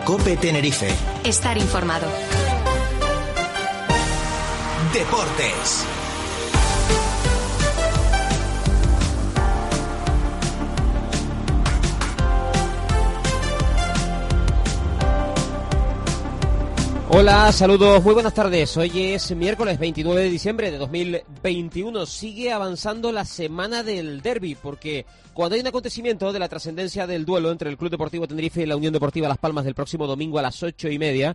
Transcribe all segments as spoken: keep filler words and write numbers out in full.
COPE Tenerife. Estar informado. Deportes. Hola, saludos, muy buenas tardes. Hoy es miércoles veintinueve de diciembre de dos mil veintiuno. Sigue avanzando la semana del derbi, porque cuando hay un acontecimiento de la trascendencia del duelo entre el Club Deportivo Tenerife y la Unión Deportiva Las Palmas del próximo domingo a las ocho y media,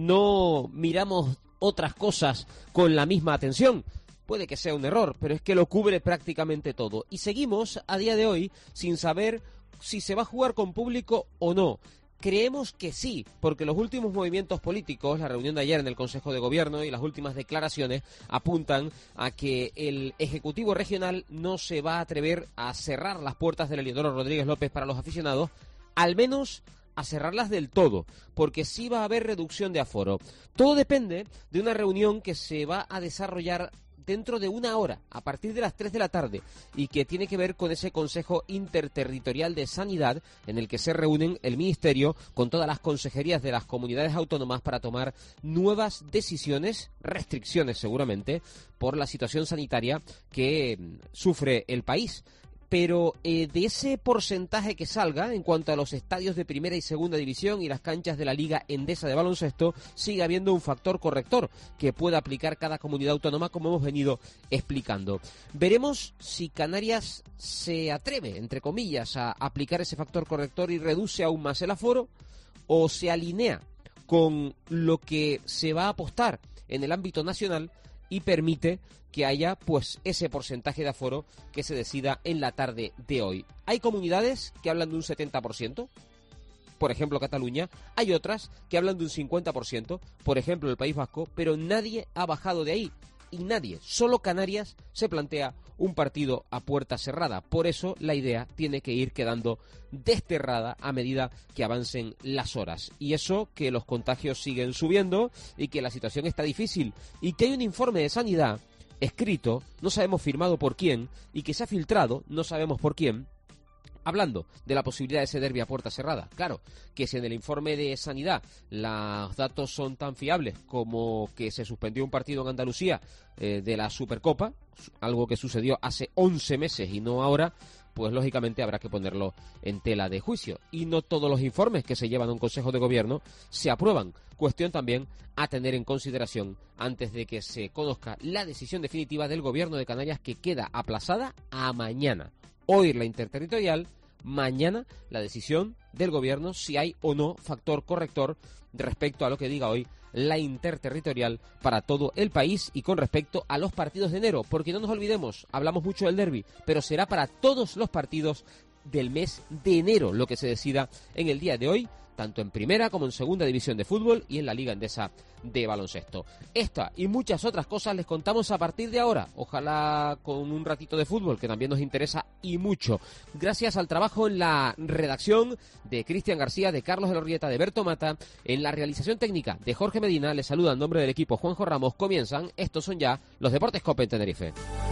no miramos otras cosas con la misma atención. Puede que sea un error, pero es que lo cubre prácticamente todo. Y seguimos a día de hoy sin saber si se va a jugar con público o no. Creemos que sí, porque los últimos movimientos políticos, la reunión de ayer en el Consejo de Gobierno y las últimas declaraciones apuntan a que el Ejecutivo Regional no se va a atrever a cerrar las puertas del Heliodoro Rodríguez López para los aficionados, al menos a cerrarlas del todo, porque sí va a haber reducción de aforo. Todo depende de una reunión que se va a desarrollar dentro de una hora, a partir de las tres de la tarde, y que tiene que ver con ese Consejo Interterritorial de Sanidad, en el que se reúnen el Ministerio con todas las consejerías de las comunidades autónomas para tomar nuevas decisiones, restricciones seguramente, por la situación sanitaria que sufre el país. Pero eh, de ese porcentaje que salga en cuanto a los estadios de primera y segunda división y las canchas de la Liga Endesa de baloncesto, sigue habiendo un factor corrector que pueda aplicar cada comunidad autónoma, como hemos venido explicando. Veremos si Canarias se atreve, entre comillas, a aplicar ese factor corrector y reduce aún más el aforo, o se alinea con lo que se va a apostar en el ámbito nacional y permite que haya pues ese porcentaje de aforo que se decida en la tarde de hoy. Hay comunidades que hablan de un setenta por ciento, por ejemplo Cataluña, hay otras que hablan de un cincuenta por ciento, por ejemplo el País Vasco, pero nadie ha bajado de ahí, y nadie, solo Canarias se plantea un partido a puerta cerrada. Por eso la idea tiene que ir quedando desterrada a medida que avancen las horas. Y eso, que los contagios siguen subiendo y que la situación está difícil y que hay un informe de sanidad escrito, no sabemos firmado por quién, y que se ha filtrado, no sabemos por quién, hablando de la posibilidad de ese derbi a puerta cerrada. Claro, que si en el informe de sanidad los datos son tan fiables como que se suspendió un partido en Andalucía eh, de la Supercopa, algo que sucedió hace once meses y no ahora, pues lógicamente habrá que ponerlo en tela de juicio. Y no todos los informes que se llevan a un Consejo de Gobierno se aprueban. Cuestión también a tener en consideración antes de que se conozca la decisión definitiva del Gobierno de Canarias, que queda aplazada a mañana. Hoy la interterritorial, mañana la decisión del Gobierno si hay o no factor corrector respecto a lo que diga hoy la interterritorial para todo el país y con respecto a los partidos de enero, porque no nos olvidemos, hablamos mucho del derbi, pero será para todos los partidos del mes de enero lo que se decida en el día de hoy, tanto en primera como en segunda división de fútbol y en la Liga Endesa de baloncesto. Esta y muchas otras cosas les contamos a partir de ahora, ojalá con un ratito de fútbol que también nos interesa y mucho. Gracias al trabajo en la redacción de Cristian García, de Carlos de la Orrieta, de Berto Mata, en la realización técnica de Jorge Medina, les saluda en nombre del equipo Juanjo Ramos. Comienzan, estos son ya los Deportes COPE en Tenerife.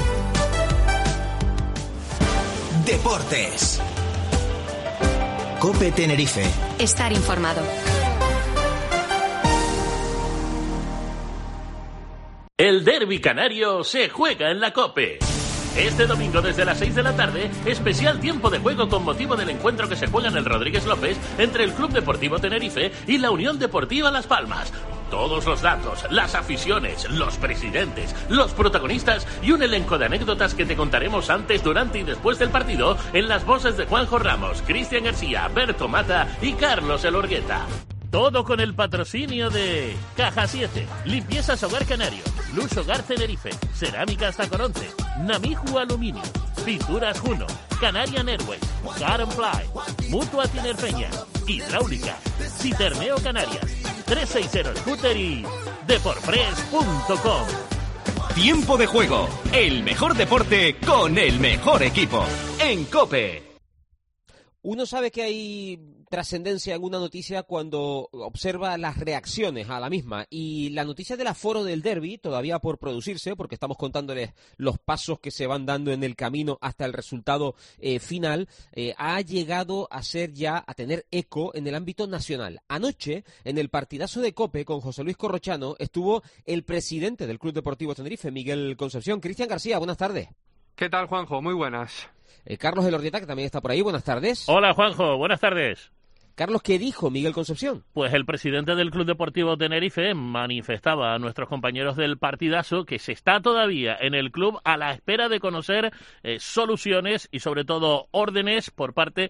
Deportes. COPE Tenerife. Estar informado. El derbi canario se juega en la COPE. Este domingo desde las seis de la tarde, especial tiempo de juego con motivo del encuentro que se juega en el Rodríguez López entre el Club Deportivo Tenerife y la Unión Deportiva Las Palmas. Todos los datos, las aficiones, los presidentes, los protagonistas y un elenco de anécdotas que te contaremos antes, durante y después del partido en las voces de Juanjo Ramos, Cristian García, Berto Mata y Carlos Elorgueta. Todo con el patrocinio de Caja siete, Limpiezas Hogar Canario, Luz Hogar Tenerife, Cerámicas Tacoronte, Namiju Aluminio, Pinturas Juno, Canarian Airways, Car Fly, Mutua Tinerfeña, Hidráulica, Citerneo Canarias, trescientos sesenta Scooter y deporfres punto com. Tiempo de juego, el mejor deporte con el mejor equipo, en COPE. Uno sabe que hay trascendencia en una noticia cuando observa las reacciones a la misma. Y la noticia del aforo del derbi, todavía por producirse, porque estamos contándoles los pasos que se van dando en el camino hasta el resultado eh, final, eh, ha llegado a ser ya, a tener eco en el ámbito nacional. Anoche, en el partidazo de COPE con José Luis Corrochano, estuvo el presidente del Club Deportivo Tenerife, Miguel Concepción. Cristian García, buenas tardes. ¿Qué tal, Juanjo? Muy buenas. Eh, Carlos Elordieta, que también está por ahí, buenas tardes. Hola, Juanjo, buenas tardes. Carlos, ¿qué dijo Miguel Concepción? Pues el presidente del Club Deportivo Tenerife manifestaba a nuestros compañeros del partidazo que se está todavía en el club a la espera de conocer eh, soluciones y sobre todo órdenes por parte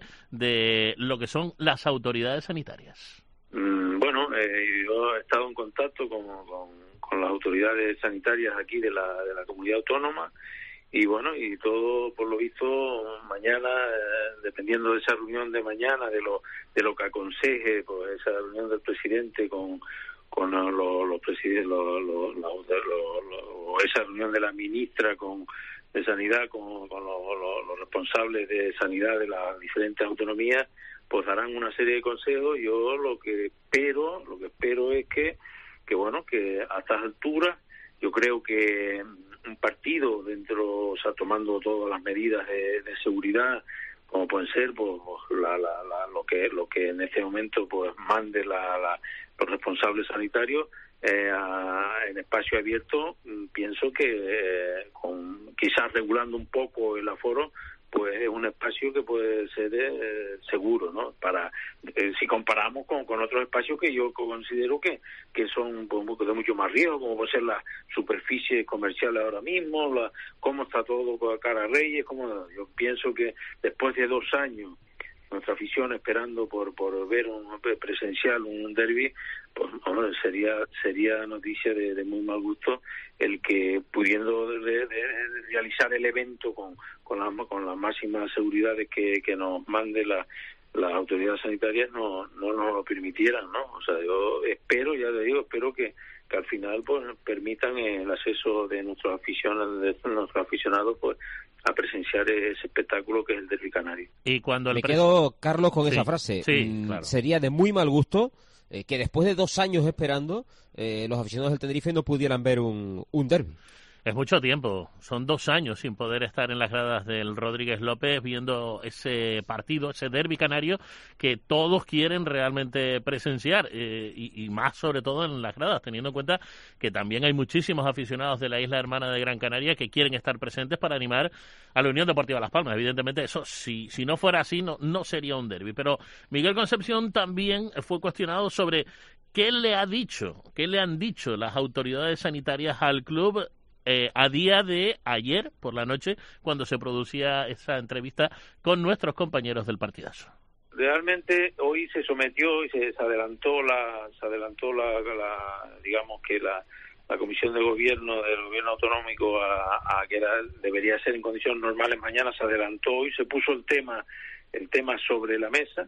de lo que son las autoridades sanitarias. Mm, bueno, eh, yo he estado en contacto con, con, con las autoridades sanitarias aquí de la, de la comunidad autónoma. Y bueno, y todo por lo visto mañana, eh, dependiendo de esa reunión de mañana, de lo de lo que aconseje, pues esa reunión del presidente con con los, los presidentes, los, los, los, los, los, esa reunión de la ministra con de sanidad con, con los, los, los responsables de sanidad de las diferentes autonomías, pues darán una serie de consejos. Yo lo que espero, lo que espero es que que bueno, que a estas alturas yo creo que un partido dentro, o sea, tomando todas las medidas de, de seguridad, como pueden ser, pues la, la, la, lo que lo que en este momento pues mande la, la, los responsables sanitarios eh, a, en espacio abierto, pienso que eh, con quizás regulando un poco el aforo, pues es un espacio que puede ser eh, seguro, ¿no? Para eh, si comparamos con, con otros espacios que yo considero que que son pues, de mucho más riesgo, como puede ser la superficie comercial ahora mismo, la, cómo está todo con cara a Reyes, como yo pienso que después de dos años nuestra afición esperando por por ver un presencial un derbi, pues hombre, sería sería noticia de, de muy mal gusto el que pudiendo de, de, de realizar el evento con con la con las máximas seguridades que, que nos mande la las autoridades sanitarias no no nos lo permitieran, ¿no? O sea, yo espero, ya le digo, espero que, que al final pues permitan el acceso de nuestros aficionados, de nuestros aficionados pues a presenciar ese espectáculo que es el derbi canario. Y cuando el Me pres... quedo, Carlos, con sí, esa frase. Sí, mm, claro. Sería de muy mal gusto eh, que después de dos años esperando eh, los aficionados del Tenerife no pudieran ver un, un derbi. Es mucho tiempo, son dos años sin poder estar en las gradas del Rodríguez López viendo ese partido, ese derbi canario que todos quieren realmente presenciar eh, y, y más sobre todo en las gradas, teniendo en cuenta que también hay muchísimos aficionados de la isla hermana de Gran Canaria que quieren estar presentes para animar a la Unión Deportiva Las Palmas. Evidentemente eso, si, si no fuera así, no, no sería un derbi. Pero Miguel Concepción también fue cuestionado sobre qué le ha dicho, qué le han dicho las autoridades sanitarias al club Eh, a día de ayer por la noche, cuando se producía esa entrevista con nuestros compañeros del partidazo. Realmente hoy se sometió y se, se adelantó la se adelantó la, la digamos que la, la comisión de gobierno del gobierno autonómico a, a que era, debería ser en condiciones normales mañana, se adelantó y se puso el tema el tema sobre la mesa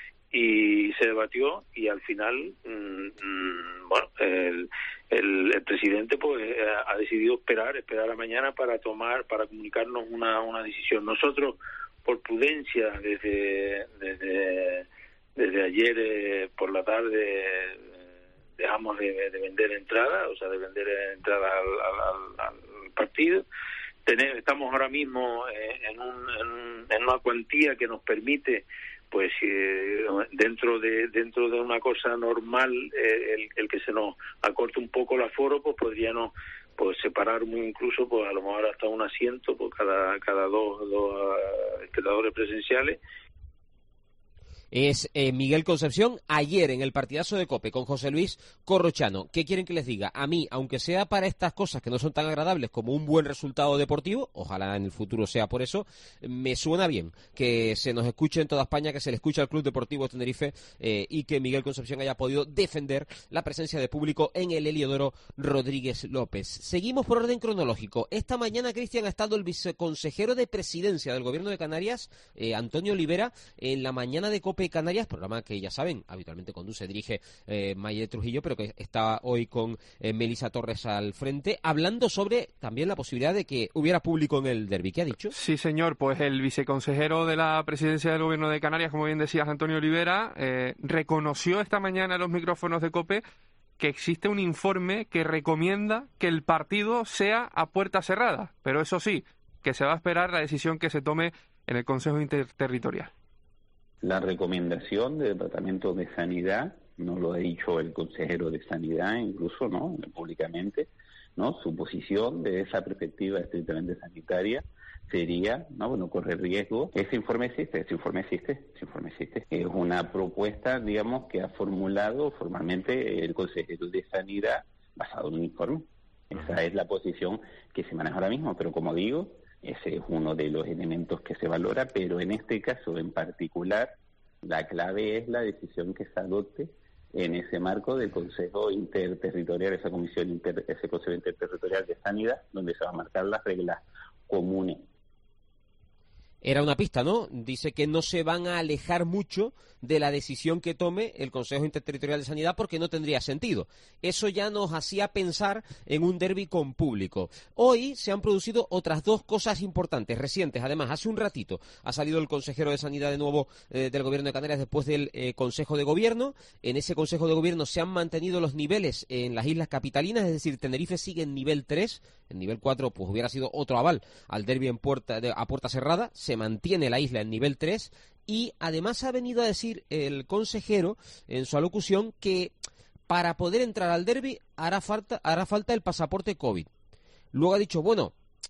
y se debatió y al final mmm, mmm, bueno el, el, el presidente pues ha decidido esperar esperar a mañana para tomar para comunicarnos una una decisión. Nosotros por prudencia desde desde desde ayer eh, por la tarde eh, dejamos de, de vender entradas, o sea de vender entradas al, al, al partido. Tenemos, estamos ahora mismo eh, en, un, en, un, en una cuantía que nos permite pues eh, dentro de dentro de una cosa normal eh, el, el que se nos acorte un poco el aforo, pues podríamos pues separar muy incluso pues a lo mejor hasta un asiento por cada cada dos, dos uh, espectadores presenciales. Es eh, Miguel Concepción ayer en el partidazo de COPE con José Luis Corrochano. ¿Qué quieren que les diga? A mí, aunque sea para estas cosas que no son tan agradables como un buen resultado deportivo, ojalá en el futuro sea por eso, me suena bien que se nos escuche en toda España, que se le escuche al Club Deportivo Tenerife eh, y que Miguel Concepción haya podido defender la presencia de público en el Heliodoro Rodríguez López. Seguimos por orden cronológico. Esta mañana, Cristian, ha estado el viceconsejero de Presidencia del Gobierno de Canarias, eh, Antonio Olivera, en la mañana de COPE COPE Canarias, programa que ya saben, habitualmente conduce, dirige eh, Maye Trujillo, pero que está hoy con eh, Melisa Torres al frente, hablando sobre también la posibilidad de que hubiera público en el derbi. ¿Qué ha dicho? Sí, señor, pues el viceconsejero de la presidencia del Gobierno de Canarias, como bien decías, Antonio Olivera, eh, reconoció esta mañana en los micrófonos de COPE que existe un informe que recomienda que el partido sea a puerta cerrada, pero eso sí, que se va a esperar la decisión que se tome en el Consejo Interterritorial. La recomendación del Departamento de Sanidad, no lo ha dicho el consejero de Sanidad incluso, ¿no?, públicamente, ¿no?, su posición de esa perspectiva estrictamente sanitaria sería, no, bueno, correr riesgo. Ese informe existe, ese informe existe, ese informe existe. Es una propuesta, digamos, que ha formulado formalmente el consejero de Sanidad basado en un informe. Esa es la posición que se maneja ahora mismo, pero como digo, ese es uno de los elementos que se valora, pero en este caso en particular, la clave es la decisión que se adopte en ese marco del Consejo Interterritorial, esa comisión, inter, ese Consejo Interterritorial de Sanidad, donde se van a marcar las reglas comunes. Era una pista, ¿no? Dice que no se van a alejar mucho de la decisión que tome el Consejo Interterritorial de Sanidad porque no tendría sentido. Eso ya nos hacía pensar en un derbi con público. Hoy se han producido otras dos cosas importantes, recientes. Además, hace un ratito ha salido el consejero de Sanidad de nuevo eh, del Gobierno de Canarias después del eh, Consejo de Gobierno. En ese Consejo de Gobierno se han mantenido los niveles en las islas capitalinas, es decir, Tenerife sigue en nivel tres. En nivel cuatro pues hubiera sido otro aval al derbi en puerta, de, a puerta cerrada. Se mantiene la isla en nivel tres y además ha venido a decir el consejero en su alocución que para poder entrar al derbi hará falta, hará falta el pasaporte COVID. Luego ha dicho, bueno,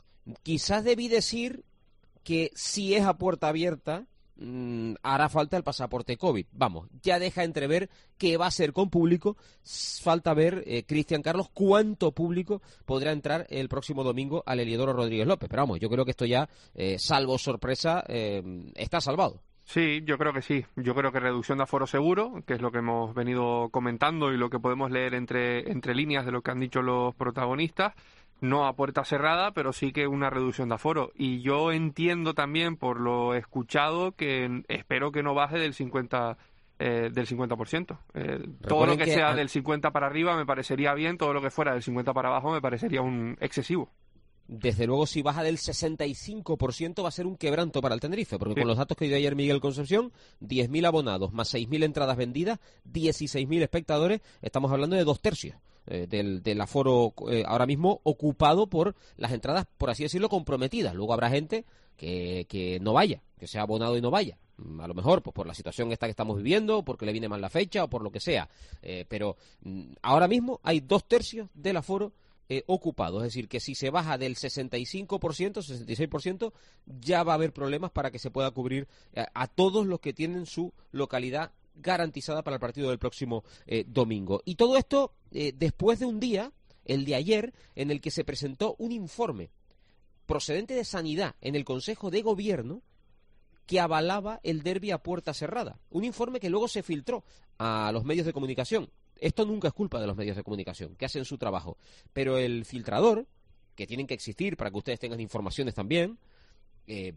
quizás debí decir que si es a puerta abierta mmm, hará falta el pasaporte COVID. Vamos, ya deja entrever que va a ser con público. Falta ver, eh, Cristian Carlos, cuánto público podrá entrar el próximo domingo al Heliodoro Rodríguez López. Pero vamos, yo creo que esto ya, eh, salvo sorpresa, eh, está salvado. Sí, yo creo que sí. Yo creo que reducción de aforo seguro, que es lo que hemos venido comentando y lo que podemos leer entre, entre líneas de lo que han dicho los protagonistas. No a puerta cerrada, pero sí que una reducción de aforo. Y yo entiendo también, por lo escuchado, que espero que no baje del cincuenta eh, del cincuenta por ciento. Eh, todo lo que, que sea al... del cincuenta para arriba me parecería bien, todo lo que fuera del cincuenta para abajo me parecería un excesivo. Desde luego, si baja del sesenta y cinco por ciento va a ser un quebranto para el Tenerife, porque sí, con los datos que dio ayer Miguel Concepción, diez mil abonados más seis mil entradas vendidas, dieciséis mil espectadores, estamos hablando de dos tercios eh, del, del aforo eh, ahora mismo ocupado por las entradas, por así decirlo, comprometidas. Luego habrá gente que, que no vaya, que sea abonado y no vaya. A lo mejor pues por la situación esta que estamos viviendo, porque le viene mal la fecha o por lo que sea. Eh, pero mm, ahora mismo hay dos tercios del aforo Eh, ocupado, es decir, que si se baja del sesenta y cinco por ciento, sesenta y seis por ciento, ya va a haber problemas para que se pueda cubrir eh, a todos los que tienen su localidad garantizada para el partido del próximo eh, domingo. Y todo esto eh, después de un día, el de ayer, en el que se presentó un informe procedente de Sanidad en el Consejo de Gobierno que avalaba el derbi a puerta cerrada. Un informe que luego se filtró a los medios de comunicación. Esto nunca es culpa de los medios de comunicación, que hacen su trabajo. Pero el filtrador, que tienen que existir para que ustedes tengan informaciones también, eh,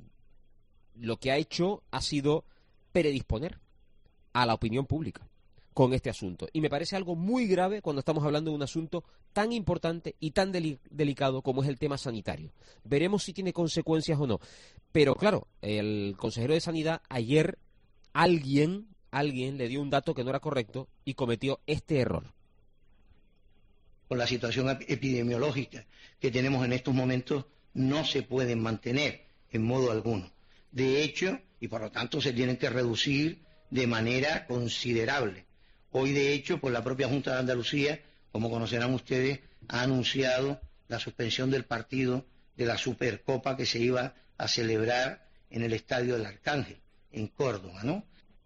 lo que ha hecho ha sido predisponer a la opinión pública con este asunto. Y me parece algo muy grave cuando estamos hablando de un asunto tan importante y tan deli- delicado como es el tema sanitario. Veremos si tiene consecuencias o no. Pero claro, el consejero de Sanidad ayer, alguien... alguien le dio un dato que no era correcto y cometió este error. Con la situación epidemiológica que tenemos en estos momentos, no se pueden mantener en modo alguno. De hecho, y por lo tanto se tienen que reducir de manera considerable. Hoy, de hecho, pues la propia Junta de Andalucía, como conocerán ustedes, ha anunciado la suspensión del partido de la Supercopa que se iba a celebrar en el Estadio del Arcángel, en Córdoba, ¿no?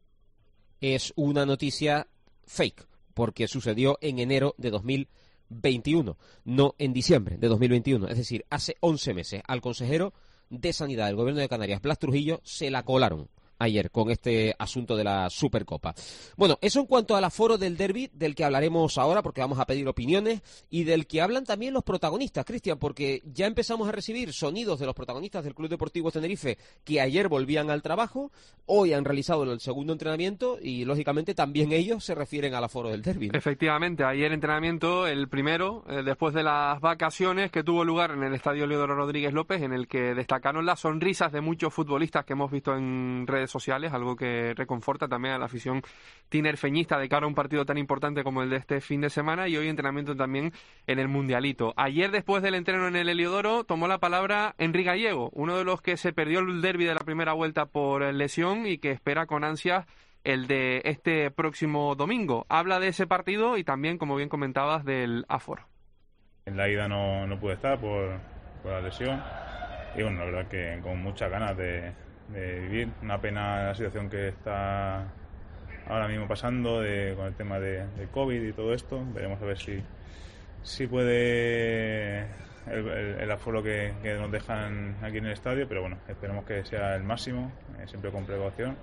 Es una noticia fake, porque sucedió en enero de dos mil veintiuno, no en diciembre de dos mil veintiuno, es decir, hace once meses. Al consejero de Sanidad del Gobierno de Canarias, Blas Trujillo, se la colaron ayer con este asunto de la Supercopa. Bueno, eso en cuanto al aforo del derbi, del que hablaremos ahora, porque vamos a pedir opiniones, y del que hablan también los protagonistas, Cristian, porque ya empezamos a recibir sonidos de los protagonistas del Club Deportivo Tenerife que ayer volvían al trabajo, hoy han realizado el segundo entrenamiento y, lógicamente, también ellos se refieren al aforo del derbi, ¿no? Efectivamente, ayer entrenamiento, el primero, eh, después de las vacaciones que tuvo lugar en el Estadio Leodoro Rodríguez López, en el que destacaron las sonrisas de muchos futbolistas que hemos visto en redes sociales, algo que reconforta también a la afición tinerfeñista de cara a un partido tan importante como el de este fin de semana, y hoy entrenamiento también en el Mundialito. Ayer, después del entreno en el Heliodoro, tomó la palabra Henry Gallego, uno de los que se perdió el derbi de la primera vuelta por lesión y que espera con ansias el de este próximo domingo. Habla de ese partido y también, como bien comentabas, del aforo. En la ida no, no pude estar por, por la lesión y bueno, la verdad que con muchas ganas de, de vivir. Una pena la situación que está ahora mismo pasando de, con el tema de, de COVID y todo esto. Veremos a ver si, si puede el, el, el aforo que, que nos dejan aquí en el estadio, pero bueno, esperemos que sea el máximo, eh, siempre con precaución,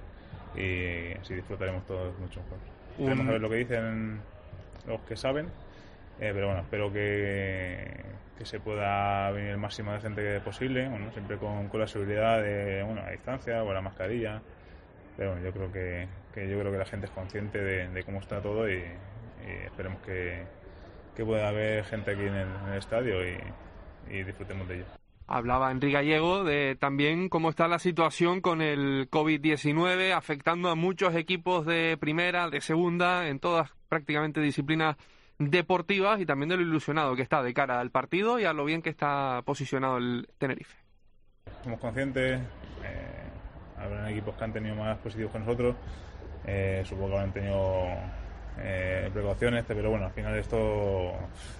y así disfrutaremos todos mucho mejor. Veremos a ver lo que dicen los que saben. Eh, pero bueno, espero que, que se pueda venir el máximo de gente posible, bueno, siempre con, con la seguridad de, bueno, a distancia o a la mascarilla, pero bueno, yo creo que, que yo creo que la gente es consciente de, de cómo está todo y, y esperemos que, que pueda haber gente aquí en el, en el estadio y, y disfrutemos de ello. Hablaba Henry Gallego de también cómo está la situación con el COVID diecinueve, afectando a muchos equipos de primera, de segunda, en todas prácticamente disciplinas deportivas, y también de lo ilusionado que está de cara al partido y a lo bien que está posicionado el Tenerife. Somos conscientes, eh, habrán equipos que han tenido más positivos que nosotros, eh, supongo que habrán tenido eh, precauciones, pero bueno, al final esto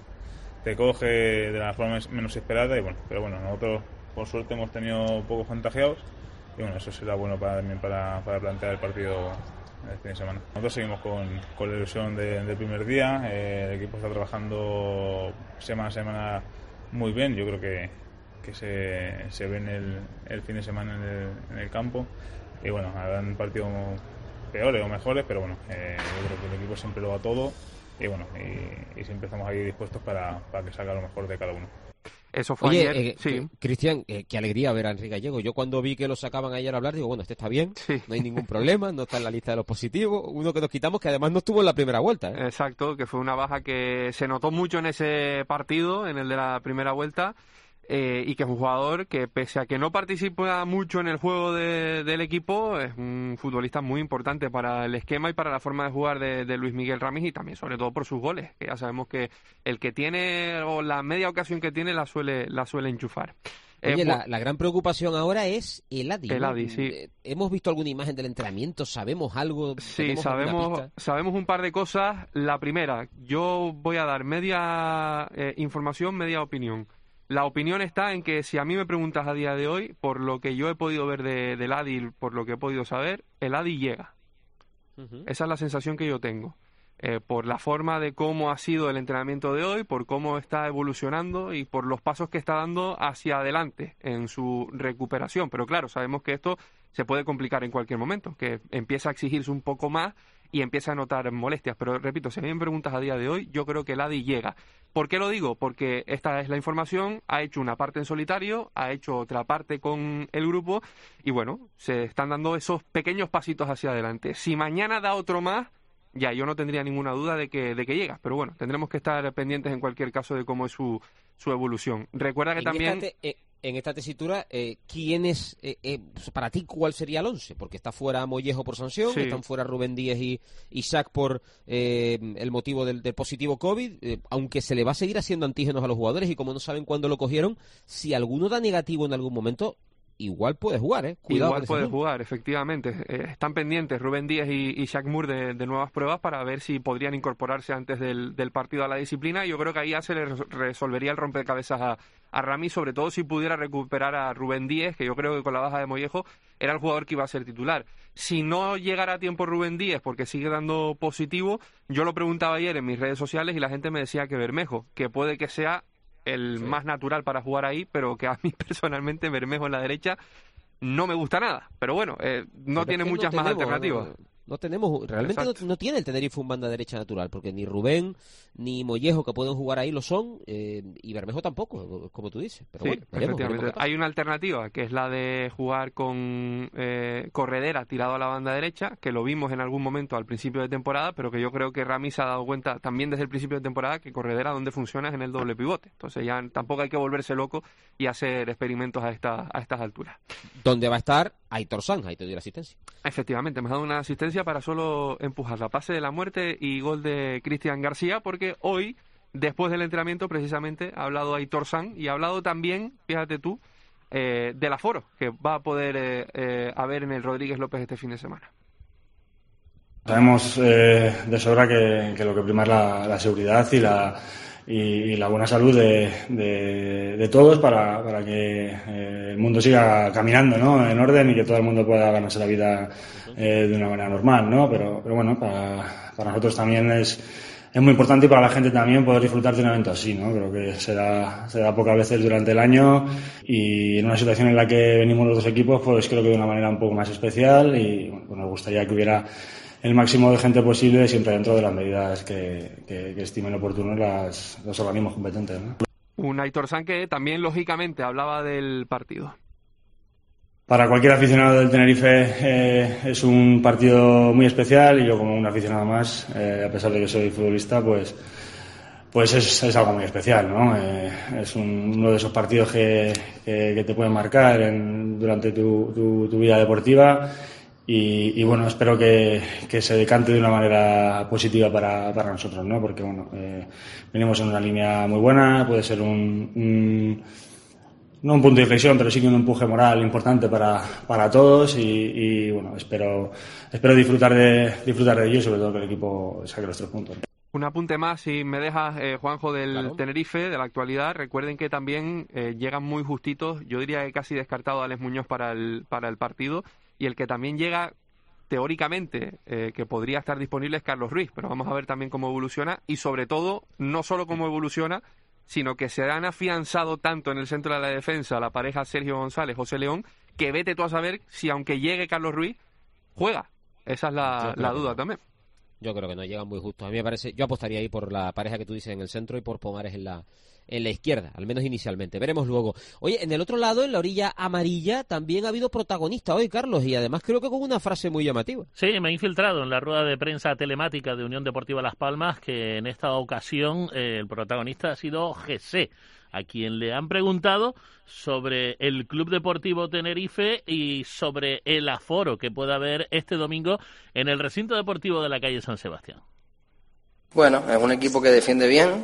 te coge de la forma menos esperada y bueno, pero bueno, nosotros por suerte hemos tenido pocos contagiados y bueno, eso será bueno para, también para, para plantear el partido el fin de semana. Nosotros seguimos con, con la ilusión de, del primer día, eh, el equipo está trabajando semana a semana muy bien, yo creo que, que se, se ve en el, el fin de semana en el, en el campo y bueno, habrán partidos peores o mejores, pero bueno, eh, yo creo que el equipo siempre lo da todo y bueno, y, y siempre estamos ahí dispuestos para, para que salga lo mejor de cada uno. Eso fue Oye, ayer. eh, sí. Cristian, eh, qué alegría ver a Henry Gallego. Yo cuando vi que lo sacaban ayer a hablar, digo, bueno, este está bien, sí. No hay ningún problema, no está en la lista de los positivos. Uno que nos quitamos, que además no estuvo en la primera vuelta, ¿eh? Exacto, que fue una baja que se notó mucho en ese partido, en el de la primera vuelta, eh, y que es un jugador que, pese a que no participa mucho en el juego de, del equipo, es un futbolista muy importante para el esquema y para la forma de jugar de, de Luis Miguel Ramis, y también sobre todo por sus goles, que ya sabemos que el que tiene, o la media ocasión que tiene, la suele, la suele enchufar. Oye, eh, la, la gran preocupación ahora es el Adi. El ¿no? Adi, sí. Eh, ¿Hemos visto alguna imagen del entrenamiento? ¿Sabemos algo? Sí, sabemos, sabemos un par de cosas. La primera, yo voy a dar media eh, información, media opinión. La opinión está en que si a mí me preguntas a día de hoy, por lo que yo he podido ver de, del Adi, por lo que he podido saber, el Adi llega. Uh-huh. Esa es la sensación que yo tengo. Eh, por la forma de cómo ha sido el entrenamiento de hoy, por cómo está evolucionando y por los pasos que está dando hacia adelante en su recuperación. Pero claro, sabemos que esto se puede complicar en cualquier momento, que empieza a exigirse un poco más y empieza a notar molestias. Pero repito, si a mí me preguntas a día de hoy, yo creo que el Adi llega. ¿Por qué lo digo? Porque esta es la información, ha hecho una parte en solitario, ha hecho otra parte con el grupo y bueno, se están dando esos pequeños pasitos hacia adelante. Si mañana da otro más, ya yo no tendría ninguna duda de que, de que llega, pero bueno, tendremos que estar pendientes en cualquier caso de cómo es su, su evolución. Recuerda que en también... Esta te, eh, en esta tesitura, eh, ¿quién es, eh, eh, para ti, cuál sería el once? Porque está fuera Mollejo por sanción, sí. Están fuera Rubén Díaz y Isaac por eh, el motivo del, del positivo COVID, eh, aunque se le va a seguir haciendo antígenos a los jugadores y como no saben cuándo lo cogieron, si alguno da negativo en algún momento, igual puede jugar, ¿eh? Cuidado. Igual puede jugar, efectivamente. Eh, están pendientes Rubén Díaz y, y Isaac Moore de, de nuevas pruebas para ver si podrían incorporarse antes del, del partido a la disciplina. Y yo creo que ahí ya se le resolvería el rompecabezas a, a Rami, sobre todo si pudiera recuperar a Rubén Díaz, que yo creo que con la baja de Mollejo era el jugador que iba a ser titular. Si no llegara a tiempo Rubén Díaz, porque sigue dando positivo, yo lo preguntaba ayer en mis redes sociales y la gente me decía que Bermejo, que puede que sea el sí. más natural para jugar ahí, pero que a mí personalmente Bermejo en la derecha no me gusta nada. Pero bueno, eh, no Pero tiene es que muchas no más tenemos, alternativas. No, no tenemos, realmente no, no tiene el Tenerife un banda derecha natural, porque ni Rubén ni Mollejo, que pueden jugar ahí, lo son, eh, y Bermejo tampoco, como tú dices. Pero Sí, bueno, veremos, efectivamente. veremos qué pasa. Hay una alternativa, que es la de jugar con eh, Corredera tirado a la banda derecha, que lo vimos en algún momento al principio de temporada, pero que yo creo que Rami se ha dado cuenta también desde el principio de temporada que Corredera donde funciona es en el doble pivote. Entonces ya tampoco hay que volverse loco y hacer experimentos a, esta, a estas alturas. ¿Dónde va a estar Aitor Sanz? Ahí te doy la asistencia. Efectivamente, me ha dado una asistencia para solo empujar la pase de la muerte y gol de Cristian García, porque hoy, después del entrenamiento, precisamente ha hablado Aitor Sanz y ha hablado también, fíjate tú, eh, del aforo que va a poder eh, eh, haber en el Rodríguez López este fin de semana. Sabemos eh, de sobra que, que lo que prima es la, la seguridad y la y, y la buena salud de, de, de todos para, para que eh, el mundo siga caminando, ¿no?, en orden, y que todo el mundo pueda ganarse la vida eh, de una manera normal, ¿no? Pero, pero bueno, para, para nosotros también es, es muy importante, y para la gente también, poder disfrutar de un evento así, ¿no? Creo que se da, se da pocas veces durante el año, y en una situación en la que venimos los dos equipos, pues creo que de una manera un poco más especial, y bueno, pues nos gustaría que hubiera el máximo de gente posible, siempre dentro de las medidas que, que, que estimen oportunos las, los organismos competentes, ¿no? Un Aitor Sanz que también, lógicamente, hablaba del partido. Para cualquier aficionado del Tenerife eh, es un partido muy especial, y yo, como un aficionado más, eh, a pesar de que soy futbolista, pues pues es, es algo muy especial, ¿no? Eh, es un, uno de esos partidos que, que, que te pueden marcar en, durante tu, tu, tu vida deportiva. Y, y bueno, espero que, que se decante de una manera positiva para, para nosotros, ¿no? Porque bueno, eh, venimos en una línea muy buena, puede ser un, un no un punto de inflexión, pero sí que un empuje moral importante para, para todos, y, y bueno, espero espero disfrutar de disfrutar de ello, y sobre todo que el equipo saque los tres puntos. Un apunte más, si me dejas, eh, Juanjo, del claro. Tenerife, de la actualidad. Recuerden que también eh, llegan muy justitos, yo diría que casi descartado a Alex Muñoz para el, para el partido. Y el que también llega, teóricamente, eh, que podría estar disponible, es Carlos Ruiz. Pero vamos a ver también cómo evoluciona. Y sobre todo, no solo cómo evoluciona, sino que se han afianzado tanto en el centro de la defensa la pareja Sergio González-José León, que vete tú a saber si, aunque llegue Carlos Ruiz, juega. Esa es la, la duda también. Yo creo que no llegan muy justos. A mí me parece, yo apostaría ahí por la pareja que tú dices en el centro y por Pomares en la en la izquierda, al menos inicialmente. Veremos luego. Oye, en el otro lado, en la orilla amarilla, también ha habido protagonista hoy, Carlos, y además creo que con una frase muy llamativa. Sí, me he infiltrado en la rueda de prensa telemática de Unión Deportiva Las Palmas, que en esta ocasión eh, el protagonista ha sido José, a quien le han preguntado sobre el Club Deportivo Tenerife y sobre el aforo que pueda haber este domingo en el recinto deportivo de la calle San Sebastián. Bueno, es un equipo que defiende bien,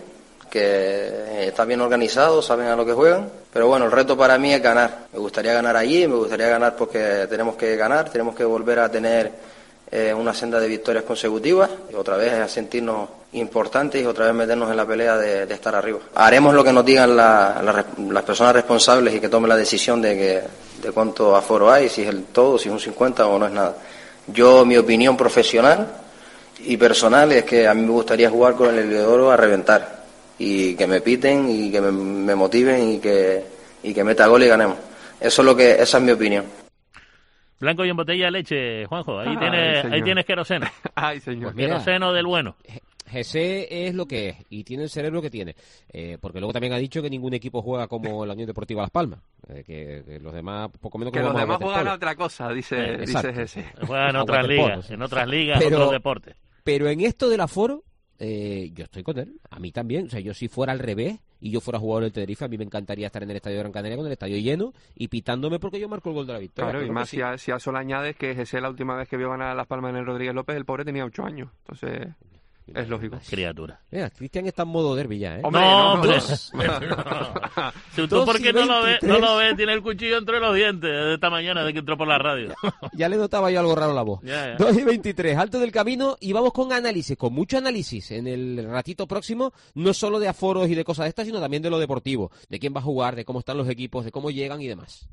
que está bien organizado, saben a lo que juegan, pero bueno, el reto para mí es ganar. Me gustaría ganar allí, me gustaría ganar porque tenemos que ganar, tenemos que volver a tener eh, una senda de victorias consecutivas, y otra vez a sentirnos importantes y otra vez meternos en la pelea de, de estar arriba. Haremos lo que nos digan la, la, las personas responsables y que tomen la decisión de que de cuánto aforo hay, si es el todo, si es un cincuenta o no es nada. Yo, mi opinión profesional y personal es que a mí me gustaría jugar con el Heliodoro a reventar, y que me piten y que me, me motiven y que y que meta gol y ganemos. Eso es lo que esa es mi opinión. Blanco y en botella de leche, Juanjo. Ahí Ay, tienes señor. ahí tienes queroseno. Ay, señor. Pues mira, queroseno del bueno. José es lo que es y tiene el cerebro que tiene, eh, porque luego también ha dicho que ningún equipo juega como la Unión Deportiva Las Palmas, eh, que, que los demás poco menos que los demás juegan a otra cosa, dice, eh, dice José. Juegan en otras ligas, en otras ligas, pero, otros deportes. Pero en esto del aforo, eh, yo estoy con él, a mí también. O sea, yo si fuera al revés y yo fuera jugador del Tenerife, a mí me encantaría estar en el estadio de Gran Canaria con el estadio lleno y pitándome porque yo marco el gol de la victoria. Claro, y más sí. si, a, si a eso le añades que José, la última vez que vio ganar a Las Palmas en el Rodríguez López, el pobre tenía ocho años, entonces es lógico. Criatura. Mira, Cristian está en modo derbi ya, ¿eh? Hombre, no, no, hombre. no. no. Si tú, ¿por qué no lo ves? No lo ves, tiene el cuchillo entre los dientes de esta mañana de que entró por la radio. Ya le notaba yo algo raro la voz. Ya, ya. dos y veintitrés, alto del camino, y vamos con análisis, con mucho análisis en el ratito próximo, no solo de aforos y de cosas de estas, sino también de lo deportivo, de quién va a jugar, de cómo están los equipos, de cómo llegan y demás.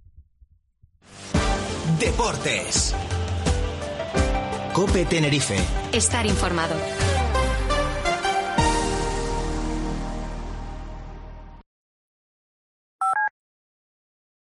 Deportes. COPE Tenerife. Estar informado.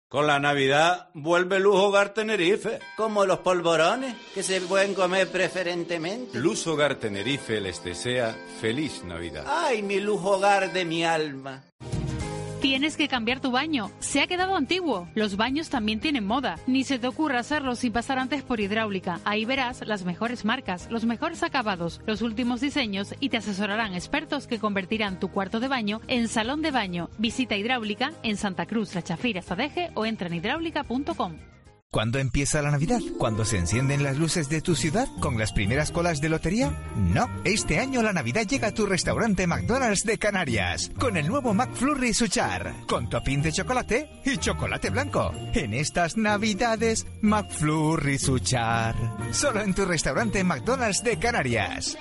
Con la Navidad vuelve Luz Hogar Tenerife. Como los polvorones, que se pueden comer preferentemente. Luz Hogar Tenerife les desea feliz Navidad. ¡Ay, mi Luz Hogar de mi alma! Tienes que cambiar tu baño. Se ha quedado antiguo. Los baños también tienen moda. Ni se te ocurra hacerlo sin pasar antes por Hidráulica. Ahí verás las mejores marcas, los mejores acabados, los últimos diseños y te asesorarán expertos que convertirán tu cuarto de baño en salón de baño. Visita Hidráulica en Santa Cruz, La Chafira, Sadeje o entra en hidráulica punto com. ¿Cuándo empieza la Navidad? ¿Cuándo se encienden las luces de tu ciudad con las primeras colas de lotería? No, este año la Navidad llega a tu restaurante McDonald's de Canarias con el nuevo McFlurry Suchar, con topping de chocolate y chocolate blanco. En estas Navidades, McFlurry Suchar, solo en tu restaurante McDonald's de Canarias.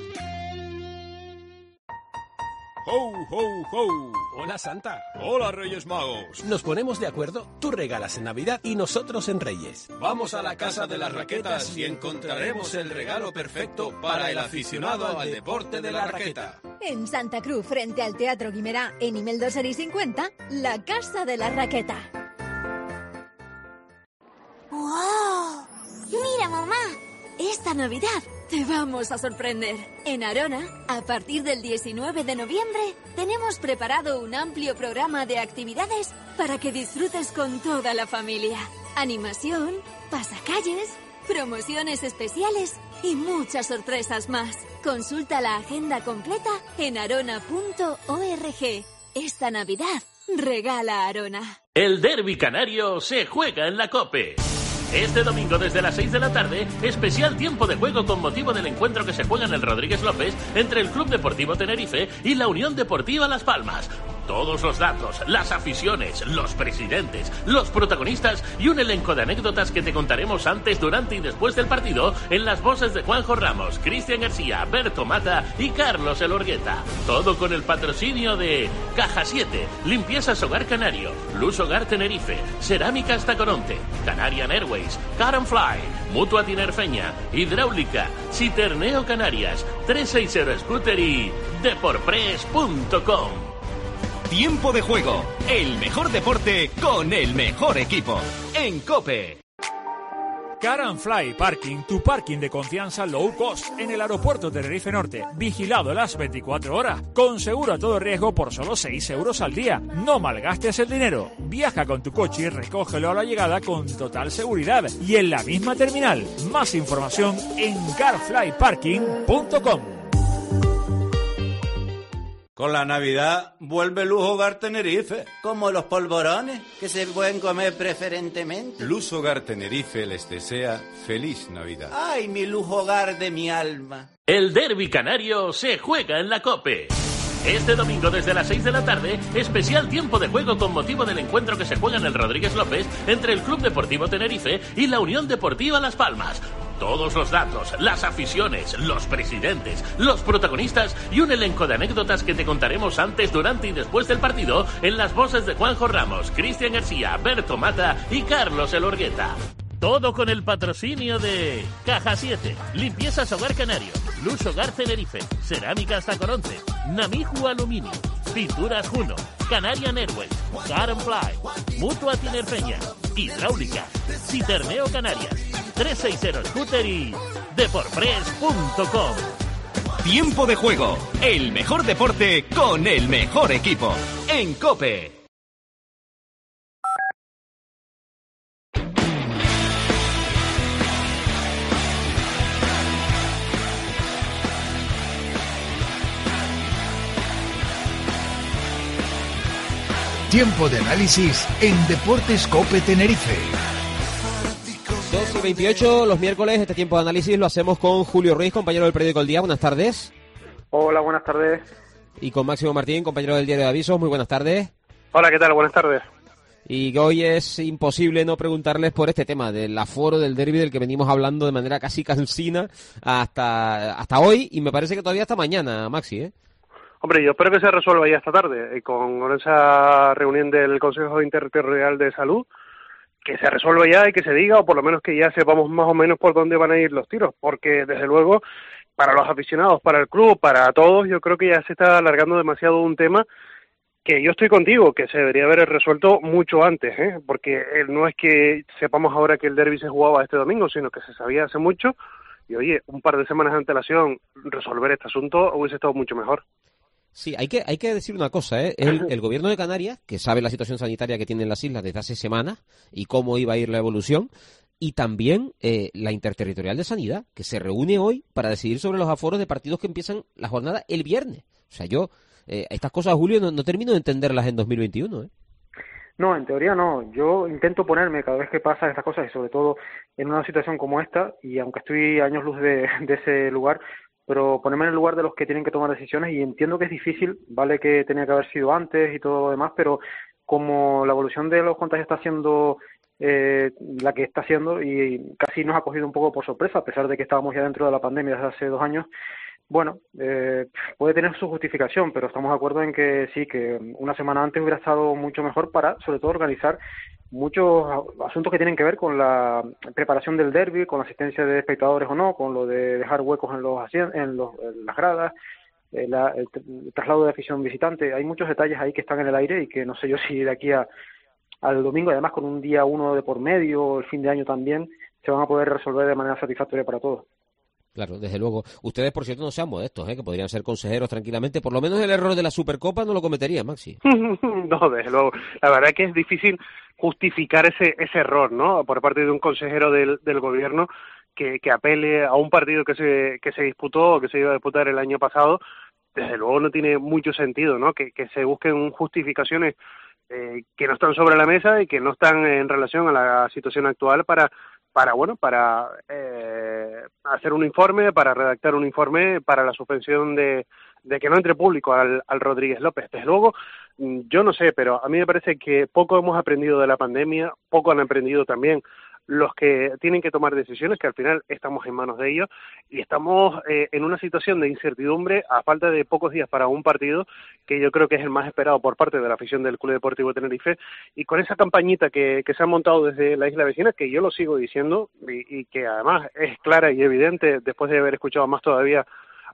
¡Ho, ho, ho! Hola, Santa. Hola, Reyes Magos. Nos ponemos de acuerdo, tú regalas en Navidad y nosotros en Reyes. Vamos a la Casa de las Raquetas y encontraremos el regalo perfecto para el aficionado al deporte de la raqueta. En Santa Cruz, frente al Teatro Guimerá, en Imeldo Seri cincuenta, la Casa de la Raqueta. ¡Wow! ¡Mira, mamá! Esta Navidad te vamos a sorprender. En Arona, a partir del diecinueve de noviembre, tenemos preparado un amplio programa de actividades para que disfrutes con toda la familia. Animación, pasacalles, promociones especiales y muchas sorpresas más. Consulta la agenda completa en arona punto org. Esta Navidad, regala Arona. El Derbi Canario se juega en la COPE. Este domingo desde las seis de la tarde, especial tiempo de juego con motivo del encuentro que se juega en el Rodríguez López entre el Club Deportivo Tenerife y la Unión Deportiva Las Palmas. Todos los datos, las aficiones, los presidentes, los protagonistas y un elenco de anécdotas que te contaremos antes, durante y después del partido en las voces de Juanjo Ramos, Cristian García, Berto Mata y Carlos Elorgueta. Todo con el patrocinio de Caja siete, Limpiezas Hogar Canario, Luz Hogar Tenerife, Cerámicas Tacoronte, Canarian Airways, Car and Fly, Mutua Tinerfeña, Hidráulica, Citerneo Canarias, trescientos sesenta Scooter y Deporpress punto com. Tiempo de juego, el mejor deporte con el mejor equipo. En COPE. Car and Fly Parking, tu parking de confianza low cost en el aeropuerto Tenerife Norte, vigilado las veinticuatro horas, con seguro a todo riesgo por solo seis euros al día. No malgastes el dinero, viaja con tu coche y recógelo a la llegada con total seguridad y en la misma terminal. Más información en car fly parking punto com. Con la Navidad vuelve Luz Hogar Tenerife. Como los polvorones, que se pueden comer preferentemente. Luz Hogar Tenerife les desea feliz Navidad. ¡Ay, mi Luz Hogar de mi alma! El Derbi Canario se juega en la COPE. Este domingo desde las seis de la tarde, especial tiempo de juego con motivo del encuentro que se juega en el Rodríguez López entre el Club Deportivo Tenerife y la Unión Deportiva Las Palmas. Todos los datos, las aficiones, los presidentes, los protagonistas y un elenco de anécdotas que te contaremos antes, durante y después del partido en las voces de Juanjo Ramos, Cristian García, Berto Mata y Carlos Elorgueta. Todo con el patrocinio de Caja siete, Limpiezas Hogar Canario, Luz Hogar Tenerife, Cerámicas Tacoronte, Namiju Aluminio, Pinturas Juno, Canarian Airways, Car and Fly, Mutua Tinerfeña, Hidráulica, Citerneo Canarias, trescientos sesenta Scooter y Deporpress punto com. Tiempo de juego, el mejor deporte con el mejor equipo. En COPE. Tiempo de análisis en Deportes COPE Tenerife. dos y veintiocho, los miércoles, este tiempo de análisis lo hacemos con Julio Ruiz, compañero del periódico El Día. Buenas tardes. Hola, buenas tardes. Y con Máximo Martín, compañero del Diario de Avisos. Muy buenas tardes. Hola, ¿qué tal? Buenas tardes. Y que hoy es imposible no preguntarles por este tema del aforo del derbi, del que venimos hablando de manera casi cansina hasta, hasta hoy, y me parece que todavía hasta mañana, Maxi, ¿eh? Hombre, yo espero que se resuelva ya esta tarde, con esa reunión del Consejo Interterritorial de Salud, que se resuelva ya y que se diga, o por lo menos que ya sepamos más o menos por dónde van a ir los tiros, porque desde luego, para los aficionados, para el club, para todos, yo creo que ya se está alargando demasiado un tema que yo estoy contigo, que se debería haber resuelto mucho antes, ¿eh? Porque eh, no es que sepamos ahora que el derbi se jugaba este domingo, sino que se sabía hace mucho, y oye, un par de semanas de antelación, resolver este asunto hubiese estado mucho mejor. Sí, hay que hay que decir una cosa, ¿eh? El, el gobierno de Canarias, que sabe la situación sanitaria que tienen las islas desde hace semanas y cómo iba a ir la evolución, y también eh, la Interterritorial de Sanidad, que se reúne hoy para decidir sobre los aforos de partidos que empiezan la jornada el viernes. O sea, yo, eh, estas cosas, Julio, no, no termino de entenderlas en dos mil veintiuno, ¿eh? No, en teoría no. Yo intento ponerme cada vez que pasan estas cosas, y sobre todo en una situación como esta, y aunque estoy años luz de, de ese lugar, pero ponerme en el lugar de los que tienen que tomar decisiones, y entiendo que es difícil, vale que tenía que haber sido antes y todo lo demás, pero como la evolución de los contagios está siendo eh, la que está siendo, y casi nos ha cogido un poco por sorpresa, a pesar de que estábamos ya dentro de la pandemia desde hace dos años, bueno, eh, puede tener su justificación, pero estamos de acuerdo en que sí, que una semana antes hubiera estado mucho mejor para, sobre todo, organizar muchos asuntos que tienen que ver con la preparación del derbi, con la asistencia de espectadores o no, con lo de dejar huecos en los en, los, en las gradas, eh, la, el, el traslado de afición visitante. Hay muchos detalles ahí que están en el aire y que no sé yo si de aquí a, al domingo, además con un día uno de por medio, el fin de año también, se van a poder resolver de manera satisfactoria para todos. Claro, desde luego. Ustedes, por cierto, no sean modestos, ¿eh? Que podrían ser consejeros tranquilamente. Por lo menos el error de la Supercopa no lo cometería, Maxi. No, desde luego. La verdad es que es difícil justificar ese ese error, ¿no? Por parte de un consejero del, del gobierno que, que apele a un partido que se que se disputó o que se iba a disputar el año pasado. Desde luego no tiene mucho sentido, ¿no? Que, que se busquen justificaciones eh, que no están sobre la mesa y que no están en relación a la situación actual para para bueno para eh, hacer un informe, para redactar un informe para la suspensión de, de que no entre público al, al Rodríguez López. Desde luego, yo no sé, pero a mí me parece que poco hemos aprendido de la pandemia, poco han aprendido también los que tienen que tomar decisiones, que al final estamos en manos de ellos, y estamos eh, en una situación de incertidumbre a falta de pocos días para un partido que yo creo que es el más esperado por parte de la afición del Club Deportivo Tenerife, y con esa campañita que, que se ha montado desde la isla vecina, que yo lo sigo diciendo, y, y que además es clara y evidente después de haber escuchado más todavía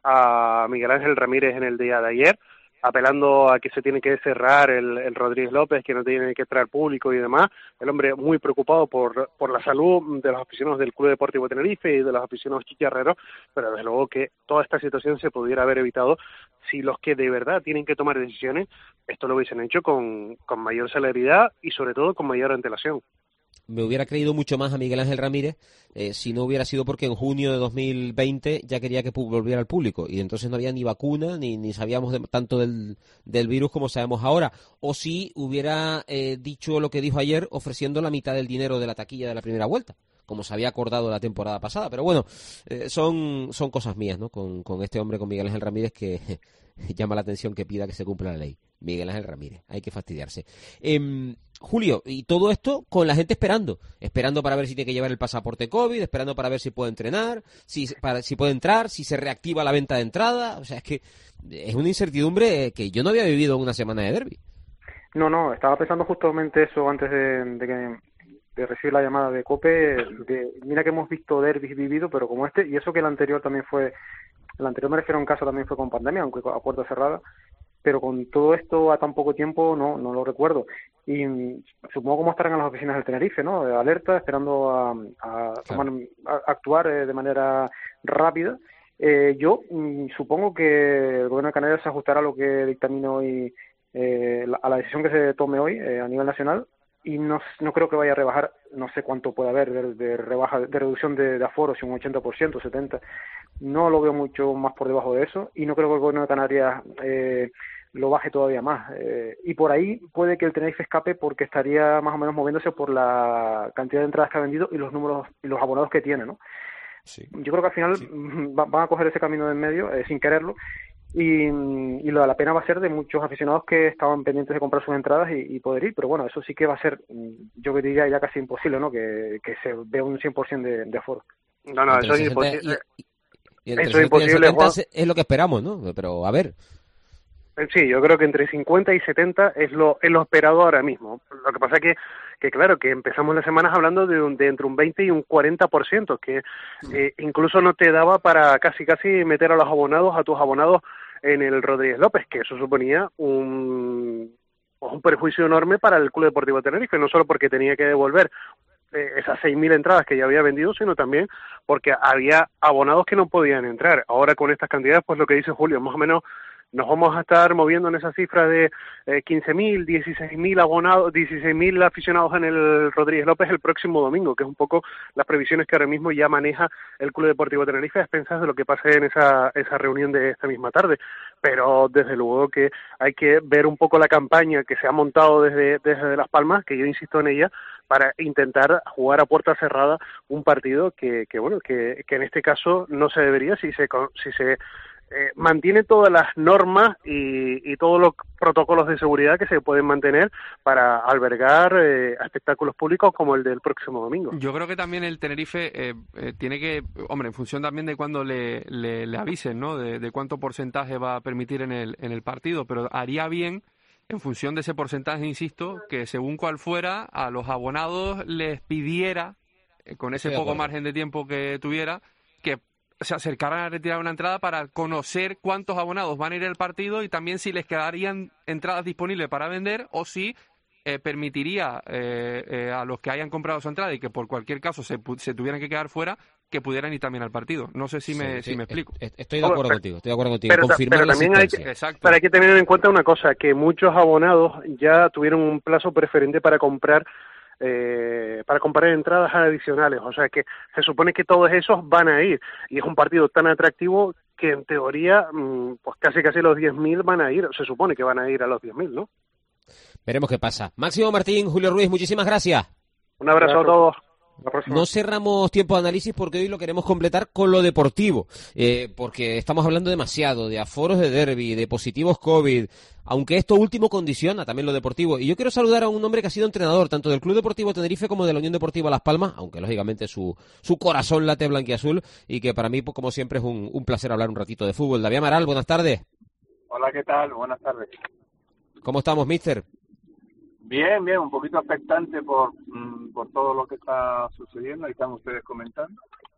a Miguel Ángel Ramírez en el día de ayer, apelando a que se tiene que cerrar el, el Rodríguez López, que no tiene que traer público y demás. El hombre muy preocupado por, por la salud de los aficionados del Club Deportivo Tenerife y de los aficionados chicharreros, pero desde luego que toda esta situación se pudiera haber evitado si los que de verdad tienen que tomar decisiones, esto lo hubiesen hecho con, con mayor celeridad y sobre todo con mayor antelación. Me hubiera creído mucho más a Miguel Ángel Ramírez eh, si no hubiera sido porque en junio de dos mil veinte ya quería que volviera al público y entonces no había ni vacuna ni, ni sabíamos de, tanto del, del virus como sabemos ahora, o si hubiera eh, dicho lo que dijo ayer ofreciendo la mitad del dinero de la taquilla de la primera vuelta, como se había acordado la temporada pasada. Pero bueno, eh, son, son cosas mías, ¿no? Con, con este hombre, con Miguel Ángel Ramírez, que llama la atención que pida que se cumpla la ley. Miguel Ángel Ramírez, hay que fastidiarse. Eh, Julio, y todo esto con la gente esperando, esperando para ver si tiene que llevar el pasaporte COVID, esperando para ver si puede entrenar, si, para, si puede entrar, si se reactiva la venta de entrada. O sea, es que es una incertidumbre que yo no había vivido en una semana de derbi. No, no, estaba pensando justamente eso antes de, de, que, de recibir la llamada de COPE. De, mira que hemos visto derbis vivido, pero como este, y eso que el anterior también fue, el anterior me refiero a un caso también fue con pandemia, aunque a puerta cerrada. Pero con todo esto a tan poco tiempo no no lo recuerdo. Y mm, supongo cómo estarán en las oficinas del Tenerife, ¿no? De alerta, esperando a, a, tomar, a actuar eh, de manera rápida. Eh, yo mm, supongo que el Gobierno de Canarias se ajustará a lo que dictamine hoy, eh, la, a la decisión que se tome hoy eh, a nivel nacional, y no, no creo que vaya a rebajar, no sé cuánto puede haber de, de rebaja, de reducción de, de aforo, si un ochenta por ciento, setenta por ciento. No lo veo mucho más por debajo de eso, y no creo que el Gobierno de Canarias eh, lo baje todavía más. Eh, y por ahí puede que el Tenerife escape, porque estaría más o menos moviéndose por la cantidad de entradas que ha vendido y los números y los abonados que tiene, ¿no? Sí. Yo creo que al final sí. va, van a coger ese camino de en medio eh, sin quererlo, y, y la, la pena va a ser de muchos aficionados que estaban pendientes de comprar sus entradas y, y poder ir, pero bueno, eso sí que va a ser, yo diría ya casi imposible, ¿no? Que, que se vea un cien por ciento de, de aforo. No, no, eso es imposible. Y, y eso es imposible, Juan. Es lo que esperamos, ¿no? Pero a ver. Sí, yo creo que entre cincuenta y setenta es lo es lo esperado ahora mismo. Lo que pasa es que, que claro, que empezamos las semanas hablando de, un, de entre un veinte y un cuarenta por ciento, que eh, incluso no te daba para casi casi meter a los abonados, a tus abonados en el Rodríguez López, que eso suponía un un perjuicio enorme para el Club Deportivo Tenerife, no solo porque tenía que devolver eh, esas seis mil entradas que ya había vendido, sino también porque había abonados que no podían entrar. Ahora con estas cantidades, pues lo que dice Julio, más o menos nos vamos a estar moviendo en esa cifra de eh, quince mil, dieciséis mil abonados, dieciséis mil aficionados en el Rodríguez López el próximo domingo, que es un poco las previsiones que ahora mismo ya maneja el Club Deportivo Tenerife a expensas de lo que pase en esa, esa reunión de esta misma tarde. Pero desde luego que hay que ver un poco la campaña que se ha montado desde, desde Las Palmas, que yo insisto en ella, para intentar jugar a puerta cerrada un partido que, que bueno, que, que en este caso no se debería si se, si se Eh, mantiene todas las normas y, y todos los protocolos de seguridad que se pueden mantener para albergar eh, espectáculos públicos como el del próximo domingo. Yo creo que también el Tenerife eh, eh, tiene que, hombre, en función también de cuándo le, le, le avisen, ¿no? De, de cuánto porcentaje va a permitir en el, en el partido, pero haría bien, en función de ese porcentaje, insisto, que según cuál fuera, a los abonados les pidiera, eh, con ese poco margen de tiempo que tuviera, que se acercaran a retirar una entrada para conocer cuántos abonados van a ir al partido y también si les quedarían entradas disponibles para vender o si eh, permitiría eh, eh, a los que hayan comprado su entrada y que por cualquier caso se, se tuvieran que quedar fuera, que pudieran ir también al partido. No sé si me, sí, si me explico. Estoy de acuerdo pero, contigo, estoy de acuerdo contigo. Pero, Confirmar pero la también hay que, pero hay que tener en cuenta una cosa, que muchos abonados ya tuvieron un plazo preferente para comprar Eh, para comprar entradas adicionales, o sea que se supone que todos esos van a ir, y es un partido tan atractivo que en teoría pues casi casi los diez mil van a ir, se supone que van a ir a los diez mil, ¿no? Veremos qué pasa. Máximo Martín, Julio Ruiz, muchísimas gracias. Un abrazo a todos. No cerramos tiempo de análisis porque hoy lo queremos completar con lo deportivo, eh, porque estamos hablando demasiado de aforos de derbi, de positivos COVID, aunque esto último condiciona también lo deportivo. Y yo quiero saludar a un hombre que ha sido entrenador tanto del Club Deportivo Tenerife como de la Unión Deportiva Las Palmas, aunque lógicamente su, su corazón late blanquiazul, y que para mí, pues, como siempre, es un, un placer hablar un ratito de fútbol. David Amaral, buenas tardes. Hola, ¿qué tal? Buenas tardes. ¿Cómo estamos, mister? Bien, bien, un poquito expectante por, por todo lo que está sucediendo, ahí están ustedes comentando,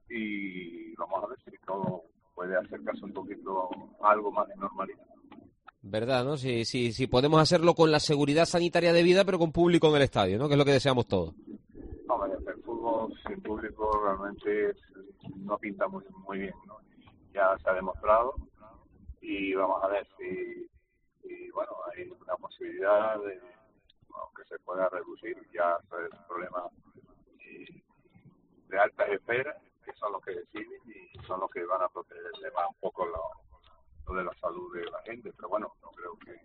y vamos a ver si todo puede acercarse un poquito a algo más de normalidad. ¿Verdad, no? Si, si, si podemos hacerlo con la seguridad sanitaria debida, pero con público en el estadio, ¿no? Que es lo que deseamos todos. No, el fútbol sin público realmente no pinta muy, muy bien, ¿no? Ya se ha demostrado, y vamos a ver si, si bueno, hay una posibilidad de aunque se pueda reducir ya el problema de altas esferas, que son los que deciden y son los que van a proteger más un poco lo, lo de la salud de la gente, pero bueno, no creo que,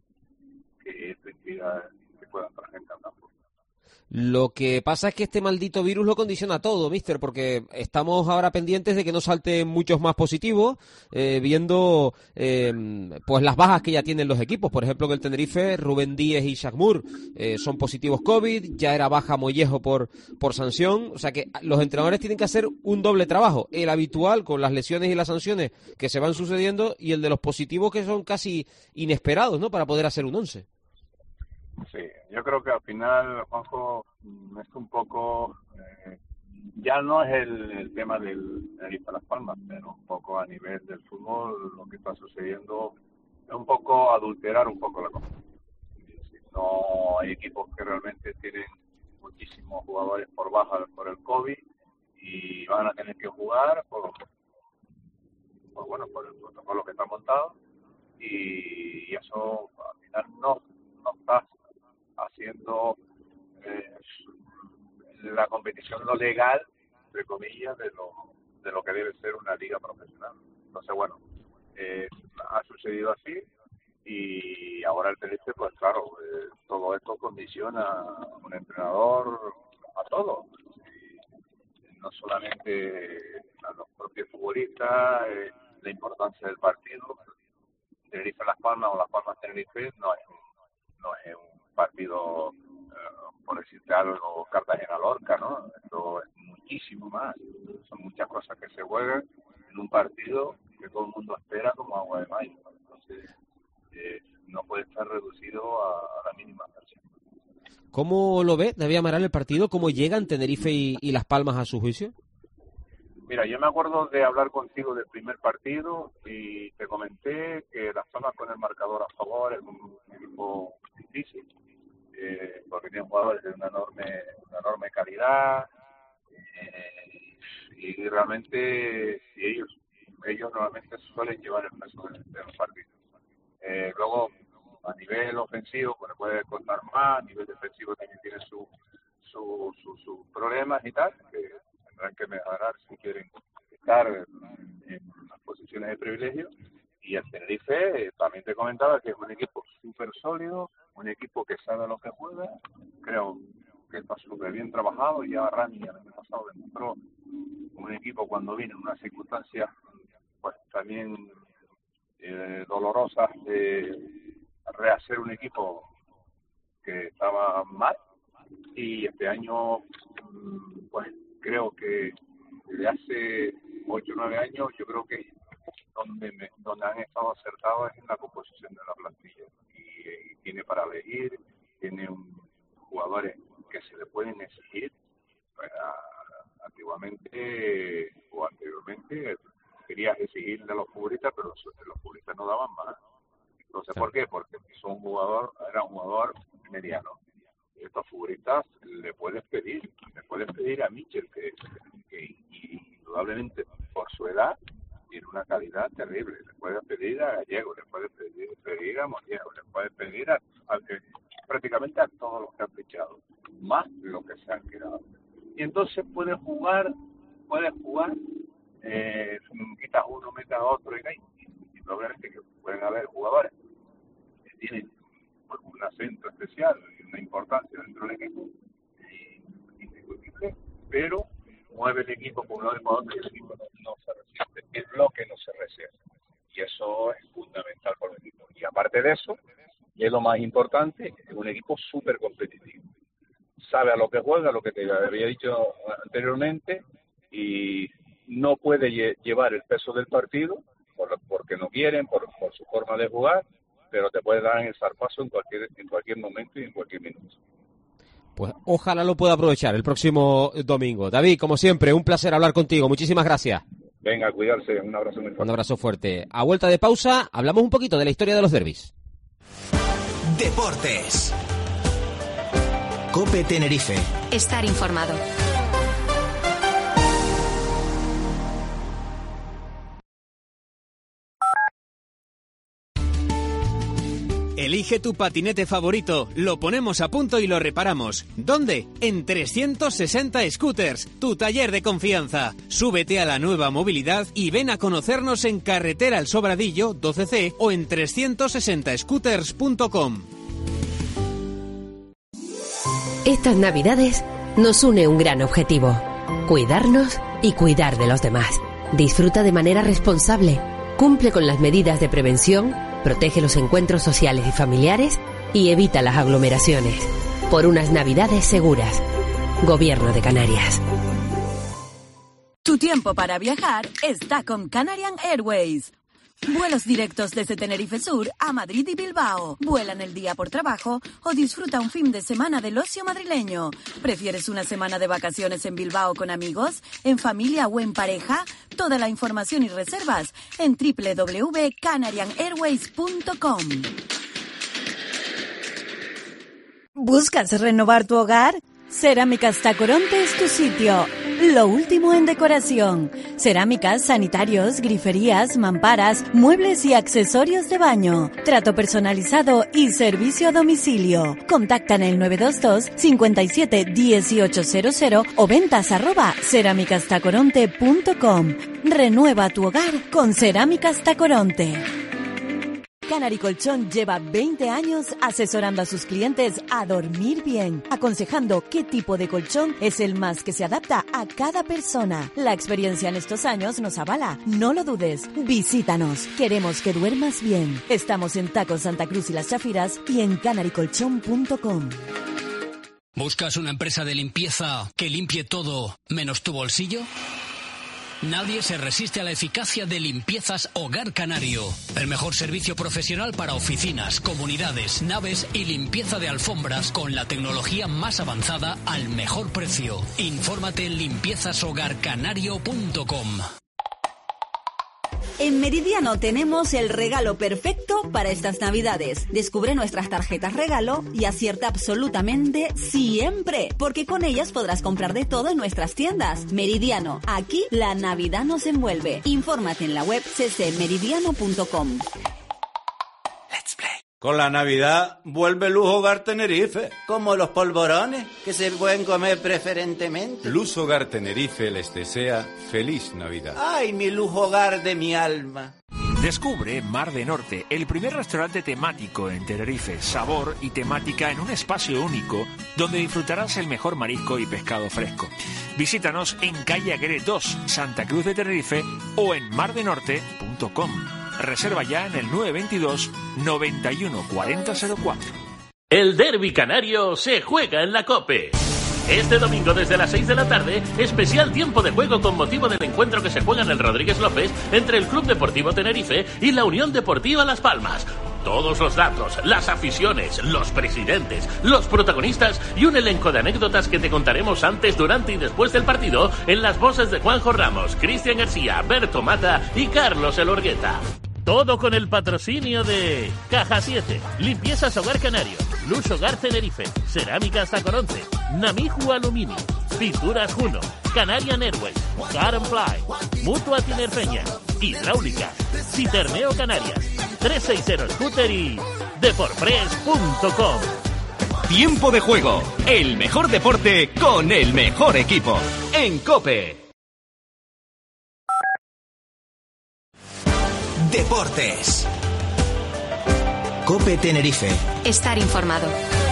que esto impida que puedan trabajar tampoco. Lo que pasa es que este maldito virus lo condiciona todo, mister, porque estamos ahora pendientes de que no salten muchos más positivos, eh, viendo eh, pues las bajas que ya tienen los equipos. Por ejemplo, en el Tenerife, Rubén Díez y Shakmur eh, son positivos COVID, ya era baja Mollejo por, por sanción. O sea que los entrenadores tienen que hacer un doble trabajo, el habitual con las lesiones y las sanciones que se van sucediendo y el de los positivos que son casi inesperados, ¿no?, para poder hacer un once. Sí, yo creo que al final, Juanjo, es un poco, eh, ya no es el, el tema del Tenerife Las Palmas, pero un poco a nivel del fútbol lo que está sucediendo es un poco adulterar un poco la cosa. No hay equipos que realmente tienen muchísimos jugadores por baja por el COVID y van a tener que jugar por, por bueno, por el protocolo que está montado, y eso al final no, no está haciendo eh, la competición no legal, entre comillas, de lo de lo que debe ser una liga profesional. Entonces, bueno, eh, ha sucedido así, y ahora el Tenerife, pues claro, eh, todo esto condiciona a un entrenador, a todos, no solamente a los propios futbolistas, eh, la importancia del partido. Tenerife Las Palmas o Las Palmas Tenerife no es un, no es un partido, eh, por decirte algo, Cartagena-Lorca, ¿no? Esto es muchísimo más. Son muchas cosas que se juegan en un partido que todo el mundo espera como agua de mayo. Entonces, eh, no puede estar reducido a, a la mínima versión. ¿Cómo lo ve David Amaral el partido? ¿Cómo llegan Tenerife y, y Las Palmas a su juicio? Mira, yo me acuerdo de hablar contigo del primer partido y te comenté que Las Palmas con el marcador a favor es un equipo difícil, eh, porque tiene jugadores de una enorme, una enorme calidad eh, y realmente si ellos ellos normalmente suelen llevar el peso de, de los partidos. Eh, luego, a nivel ofensivo, pues puede contar más, a nivel defensivo también tiene sus su, su, su problemas y tal, que tendrán que mejorar si quieren estar en, en las posiciones de privilegio. Y el Tenerife, eh, también te comentaba que es un equipo súper sólido, un equipo que sabe lo que juega, creo que está súper bien trabajado, y ya Rani el año pasado demostró un equipo cuando viene en unas circunstancias pues también eh, dolorosas de rehacer un equipo que estaba mal, y este año pues creo que desde hace ocho o nueve años yo creo que donde me, donde han estado acertados es en la composición de la plantilla, y, y tiene para elegir, tiene un, jugadores que se le pueden exigir. Pues, a, antiguamente o anteriormente querías exigirle a los futbolistas, pero los, los futbolistas no daban más. Entonces, ¿por qué? Porque son un jugador, era un jugador mediano. Estos futbolistas le puedes pedir, le puedes pedir a Michel, que, que indudablemente por su edad tiene una calidad terrible. Le puedes pedir a Gallego, le puedes pedir, pedir a Montiero, le puedes pedir a, a, a prácticamente a todos los que han fichado, más los que se han quedado. Y entonces puedes jugar, puedes jugar, eh, quitas uno, metas a otro y, y, y probablemente que pueden haber jugadores que tienen pues, un acento especial y una importancia dentro del equipo, indiscutible, pero mueve el equipo por uno de para otro y el equipo no, no se resiste, el bloque no se resiste, y eso es fundamental para el equipo. Y aparte de eso, y es lo más importante, es un equipo súper competitivo. Sabe a lo que juega, lo que te había dicho anteriormente, y no puede lle- llevar el peso del partido por, porque no quieren, por, por su forma de jugar, pero te puede dar el zarpazo en cualquier, en cualquier momento y en cualquier minuto. Pues ojalá lo pueda aprovechar el próximo domingo. David, como siempre, un placer hablar contigo. Muchísimas gracias. Venga, cuidarse. Un abrazo muy fuerte. Un abrazo fuerte. A vuelta de pausa, hablamos un poquito de la historia de los derbis. Deportes. COPE Tenerife. Estar informado. Elige tu patinete favorito, lo ponemos a punto y lo reparamos. ¿Dónde? En trescientos sesenta Scooters, tu taller de confianza. Súbete a la nueva movilidad y ven a conocernos en Carretera El Sobradillo, doce ce o en trescientos sesenta scooters punto com. Estas Navidades nos une un gran objetivo: cuidarnos y cuidar de los demás. Disfruta de manera responsable, cumple con las medidas de prevención, protege los encuentros sociales y familiares y evita las aglomeraciones. Por unas Navidades seguras. Gobierno de Canarias. Tu tiempo para viajar está con Canarian Airways. Vuelos directos desde Tenerife Sur a Madrid y Bilbao. Vuela en el día por trabajo o disfruta un fin de semana del ocio madrileño. ¿Prefieres una semana de vacaciones en Bilbao con amigos, en familia o en pareja? Toda la información y reservas en doble u doble u doble u punto canarian airways punto com. ¿Buscas renovar tu hogar? Cerámicas Tacoronte es tu sitio. Lo último en decoración. Cerámicas, sanitarios, griferías, mamparas, muebles y accesorios de baño. Trato personalizado y servicio a domicilio. Contacta en el nueve dos dos, cinco siete, uno ocho cero cero o ventas arroba cerámicas tacoronte punto com. Renueva tu hogar con Cerámicas Tacoronte. Canary Colchón lleva veinte años asesorando a sus clientes a dormir bien, aconsejando qué tipo de colchón es el más que se adapta a cada persona. La experiencia en estos años nos avala. No lo dudes. Visítanos. Queremos que duermas bien. Estamos en Tacos Santa Cruz y Las Chafiras y en canary colchón punto com. ¿Buscas una empresa de limpieza que limpie todo menos tu bolsillo? Nadie se resiste a la eficacia de Limpiezas Hogar Canario. El mejor servicio profesional para oficinas, comunidades, naves y limpieza de alfombras con la tecnología más avanzada al mejor precio. Infórmate en limpiezas hogar canario punto com. En Meridiano tenemos el regalo perfecto para estas Navidades. Descubre nuestras tarjetas regalo y acierta absolutamente siempre, porque con ellas podrás comprar de todo en nuestras tiendas. Meridiano, aquí la Navidad nos envuelve. Infórmate en la web c c meridiano punto com. Let's play. Con la Navidad vuelve Luz Hogar Tenerife. Como los polvorones que se pueden comer preferentemente. Luz Hogar Tenerife les desea feliz Navidad. ¡Ay, mi Luz Hogar de mi alma! Descubre Mar de Norte, el primer restaurante temático en Tenerife. Sabor y temática en un espacio único donde disfrutarás el mejor marisco y pescado fresco. Visítanos en calle Aguirre dos, Santa Cruz de Tenerife o en mar de norte punto com. Reserva ya en el nueve dos dos, noventa y uno, cuarenta cero cuatro. El Derbi Canario se juega en la COPE. Este domingo desde las seis de la tarde, especial tiempo de juego con motivo del encuentro que se juega en el Rodríguez López entre el Club Deportivo Tenerife y la Unión Deportiva Las Palmas. Todos los datos, las aficiones, los presidentes, los protagonistas y un elenco de anécdotas que te contaremos antes, durante y después del partido en las voces de Juanjo Ramos, Cristian García, Berto Mata y Carlos Elorgueta. Todo con el patrocinio de Caja siete, Limpiezas Hogar Canario, Luz Hogar Tenerife, Cerámicas Tacoronte, Namiju Aluminio, Pinturas Juno, Canarian Airways, Car and Fly, Mutua Tinerfeña, Hidráulica, Citerneo Canarias, trescientos sesenta Scooter y deporpress punto com. Tiempo de juego, el mejor deporte con el mejor equipo. En COPE. Deportes. COPE Tenerife. Estar informado.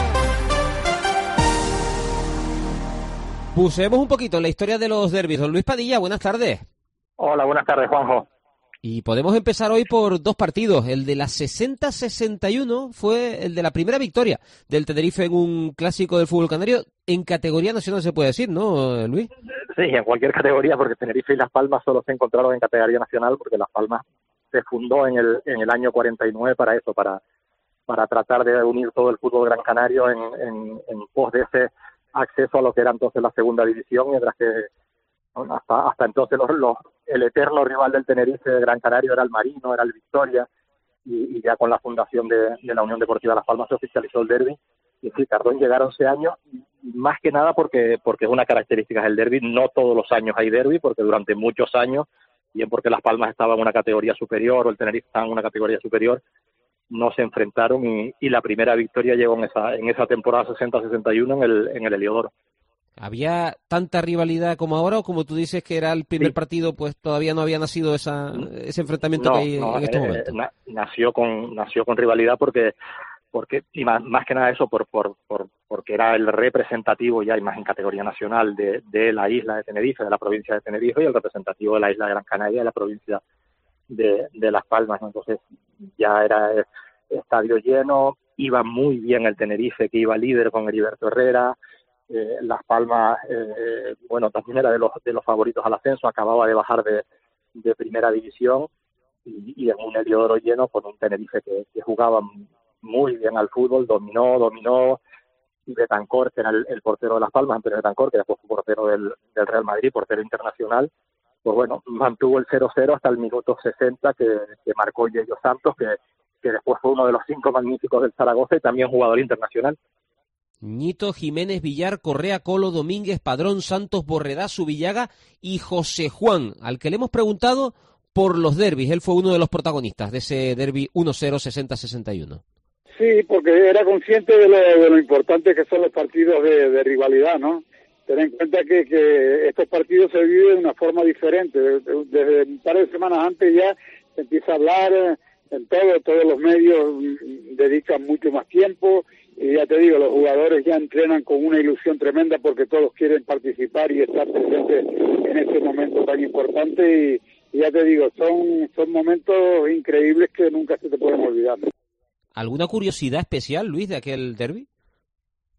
Pusemos un poquito la historia de los derbis. Don Luis Padilla, buenas tardes. Hola, buenas tardes, Juanjo. Y podemos empezar hoy por dos partidos. El de la sesenta sesenta y uno fue el de la primera victoria del Tenerife en un clásico del fútbol canario en categoría nacional, se puede decir, ¿no, Luis? Sí, en cualquier categoría, porque Tenerife y Las Palmas solo se encontraron en categoría nacional, porque Las Palmas se fundó en el en el año cuarenta y nueve para eso, para para tratar de unir todo el fútbol gran canario en, en, en pos de ese acceso a lo que era entonces la segunda división, mientras que hasta hasta entonces los, los, el eterno rival del Tenerife de Gran Canario era el Marino, era el Victoria, y, y ya con la fundación de, de la Unión Deportiva Las Palmas se oficializó el derbi, y sí, tardó en llegar once años, más que nada porque porque es una característica del derbi. No todos los años hay derbi, porque durante muchos años, bien porque Las Palmas estaba en una categoría superior o el Tenerife estaba en una categoría superior, no se enfrentaron, y, y la primera victoria llegó en esa en esa temporada sesenta sesenta y uno en el en el Heliodoro. ¿Había tanta rivalidad como ahora, o como tú dices que era el primer sí. partido, pues todavía no había nacido esa ese enfrentamiento no, que hay no, en estos eh, momentos? Na, nació con nació con rivalidad porque porque y más, más que nada eso por por por porque era el representativo ya y más en categoría nacional de de la isla de Tenerife, de la provincia de Tenerife, y el representativo de la isla de Gran Canaria, de la provincia de de Las Palmas, ¿no? Entonces ya era el estadio lleno, iba muy bien el Tenerife, que iba líder con Heriberto Herrera. Eh, Las Palmas, eh, bueno, también era de los de los favoritos al ascenso, acababa de bajar de, de primera división, y, y en un Heliodoro lleno con un Tenerife que, que jugaba muy bien al fútbol, dominó, dominó, y Betancourt, que era el, el portero de Las Palmas, Antonio Betancourt, que después fue portero del, del Real Madrid, portero internacional, pues bueno, mantuvo el cero cero hasta el minuto sesenta que, que marcó Yello Santos, que, que después fue uno de los cinco magníficos del Zaragoza y también jugador internacional. Ñito, Jiménez, Villar, Correa, Colo, Domínguez, Padrón, Santos, Borredá, Subillaga y José Juan, al que le hemos preguntado por los derbis. Él fue uno de los protagonistas de ese derbi uno cero sesenta sesenta y uno. Sí, porque era consciente de lo, de lo importante que son los partidos de, de rivalidad, ¿no? Ten en cuenta que, que estos partidos se viven de una forma diferente. Desde un par de semanas antes ya se empieza a hablar en todo, todos los medios dedican mucho más tiempo. Y ya te digo, los jugadores ya entrenan con una ilusión tremenda porque todos quieren participar y estar presentes en ese momento tan importante. Y, y ya te digo, son, son momentos increíbles que nunca se te pueden olvidar. ¿Alguna curiosidad especial, Luis, de aquel derbi?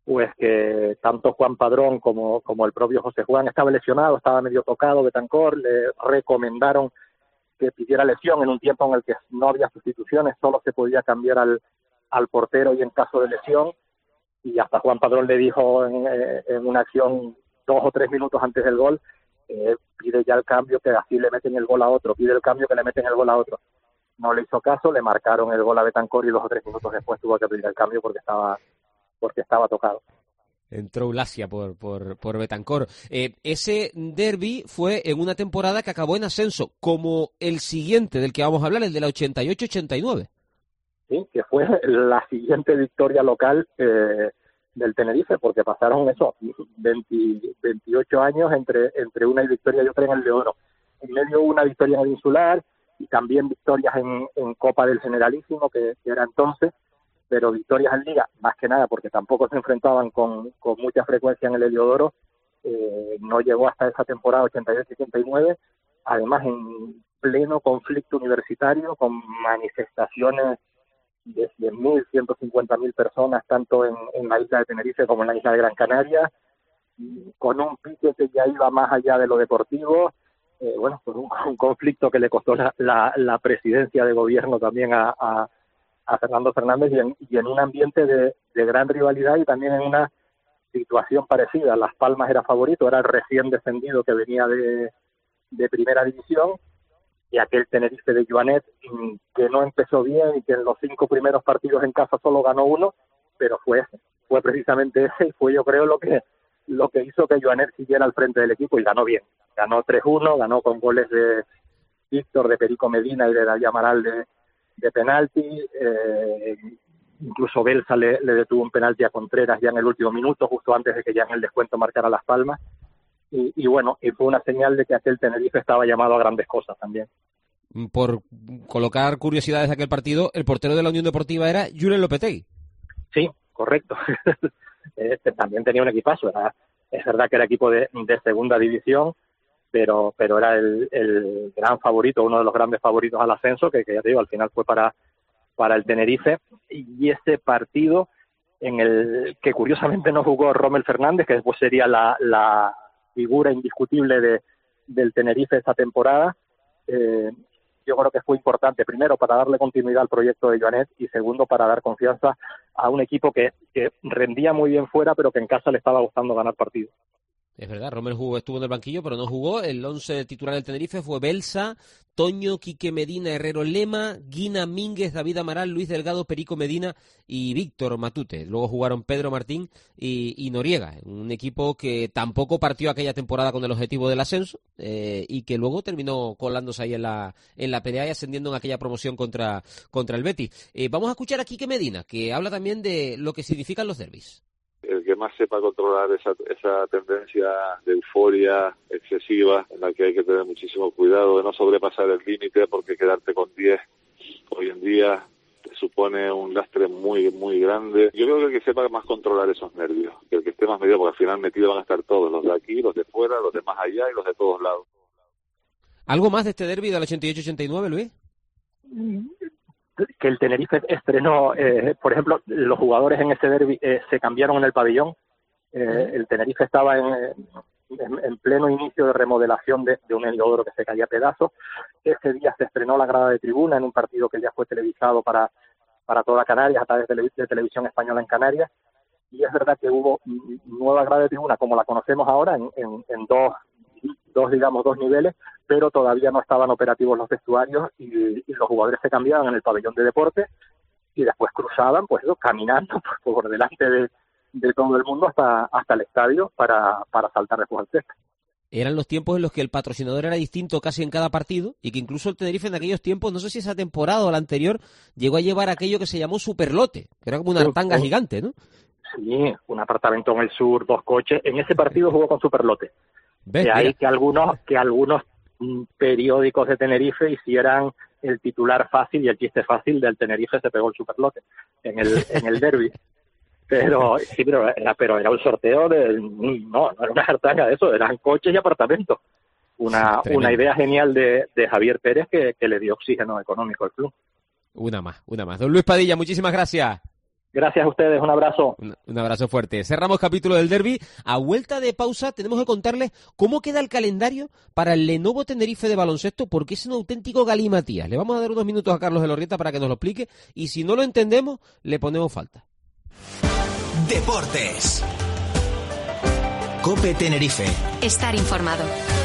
pues que tanto Juan Padrón como, como el propio José Juan estaba lesionado, estaba medio tocado. Betancor le recomendaron que pidiera lesión en un tiempo en el que no había sustituciones, solo se podía cambiar al, al portero y en caso de lesión, y hasta Juan Padrón le dijo en, en una acción dos o tres minutos antes del gol, eh, pide ya el cambio, que así le meten el gol a otro, pide el cambio que le meten el gol a otro. No le hizo caso, le marcaron el gol a Betancor y dos o tres minutos después tuvo que pedir el cambio porque estaba porque estaba tocado. Entró Eulasia por, por, por Betancor. Eh, ese derbi fue en una temporada que acabó en ascenso, como el siguiente del que vamos a hablar, el de la ochenta y ocho ochenta y nueve. Sí, que fue la siguiente victoria local eh, del Tenerife, porque pasaron eso, veinte, veintiocho años entre, entre una victoria y otra en el de Oro. En medio una victoria en el Insular y también victorias en, en Copa del Generalísimo, que, que era entonces, pero victorias en Liga, más que nada porque tampoco se enfrentaban con, con mucha frecuencia en el Heliodoro. Eh, no llegó hasta esa temporada ochenta y ocho ochenta y nueve, además en pleno conflicto universitario, con manifestaciones de cien mil, ciento cincuenta mil personas, tanto en, en la isla de Tenerife como en la isla de Gran Canaria, con un pique que ya iba más allá de lo deportivo, eh, bueno, pues un, un conflicto que le costó la, la, la presidencia de gobierno también a, a a Fernando Fernández, y en, y en un ambiente de, de gran rivalidad y también en una situación parecida. Las Palmas era favorito, era el recién descendido que venía de, de primera división, y aquel Tenerife de Joanet, que no empezó bien y que en los cinco primeros partidos en casa solo ganó uno, pero fue ese, fue precisamente ese, y fue yo creo lo que lo que hizo que Joanet siguiera al frente del equipo, y ganó bien. Ganó tres uno, ganó con goles de Víctor, de Perico Medina y de David Amaral de de penalti, eh, incluso Belsa le, le detuvo un penalti a Contreras ya en el último minuto, justo antes de que ya en el descuento marcara Las Palmas, y, y bueno, y fue una señal de que aquel Tenerife estaba llamado a grandes cosas también. Por colocar curiosidades de aquel partido, el portero de la Unión Deportiva era Julen Lopetegui. Sí, correcto. Este también tenía un equipazo, era, es verdad que era equipo de, de segunda división, pero pero era el, el gran favorito, uno de los grandes favoritos al ascenso, que, que ya te digo, al final fue para, para el Tenerife, y ese partido en el que curiosamente no jugó Rommel Fernández, que después sería la, la figura indiscutible de, del Tenerife esta temporada, eh, yo creo que fue importante, primero para darle continuidad al proyecto de Joanet, y segundo para dar confianza a un equipo que, que rendía muy bien fuera, pero que en casa le estaba gustando ganar partidos. Es verdad, Rommel jugó, estuvo en el banquillo, pero no jugó. El once titular del Tenerife fue Belsa, Toño, Quique Medina, Herrero Lema, Guina Mínguez, David Amaral, Luis Delgado, Perico Medina y Víctor Matute. Luego jugaron Pedro Martín y, y Noriega, un equipo que tampoco partió aquella temporada con el objetivo del ascenso, eh, y que luego terminó colándose ahí en la en la pelea y ascendiendo en aquella promoción contra, contra el Betis. Eh, vamos a escuchar a Quique Medina, que habla también de lo que significan los derbis. El que más sepa controlar esa, esa tendencia de euforia excesiva, en la que hay que tener muchísimo cuidado de no sobrepasar el límite, porque quedarte con diez hoy en día te supone un lastre muy muy grande. Yo creo que el que sepa más controlar esos nervios, que el que esté más medido, porque al final metidos van a estar todos, los de aquí, los de fuera, los de más allá y los de todos lados. ¿Algo más de este derbi del ochenta y ocho ochenta y nueve, Luis? Que el Tenerife estrenó, eh, por ejemplo, los jugadores en ese derbi eh, se cambiaron en el pabellón. Eh, el Tenerife estaba en, en, en pleno inicio de remodelación de, de un Heliodoro que se caía a pedazos. Ese día se estrenó la grada de tribuna en un partido que ya fue televisado para, para toda Canarias, a través de, de Televisión Española en Canarias. Y es verdad que hubo nueva grada de tribuna, como la conocemos ahora, en, en, en dos, dos, digamos, dos niveles, pero todavía no estaban operativos los vestuarios, y, y los jugadores se cambiaban en el pabellón de deporte y después cruzaban, pues eso, caminando por, por delante de, de todo el mundo hasta hasta el estadio para, para saltar después al césped. Eran los tiempos en los que el patrocinador era distinto casi en cada partido, y que incluso el Tenerife en aquellos tiempos, no sé si esa temporada o la anterior, llegó a llevar aquello que se llamó Superlote, que era como una artanga sí, gigante, ¿no? Sí, un apartamento en el sur, dos coches. En ese partido jugó con Superlote. De ahí que algunos, que algunos periódicos de Tenerife hicieran el titular fácil y el chiste fácil del Tenerife se pegó el Superlote en el en el derbi. Pero sí, pero era, pero era un sorteo de no, no era una hartanga de eso, eran coches y apartamentos. Una sí, una idea genial de, de Javier Pérez que, que le dio oxígeno económico al club. Una más, una más. Don Luis Padilla, muchísimas gracias. Gracias a ustedes, un abrazo. Un, un abrazo fuerte. Cerramos capítulo del derbi. A vuelta de pausa tenemos que contarles cómo queda el calendario para el Lenovo Tenerife de baloncesto, porque es un auténtico galimatías. Le vamos a dar unos minutos a Carlos Elorrieta para que nos lo explique, y si no lo entendemos, le ponemos falta. Deportes. COPE Tenerife. Estar informado.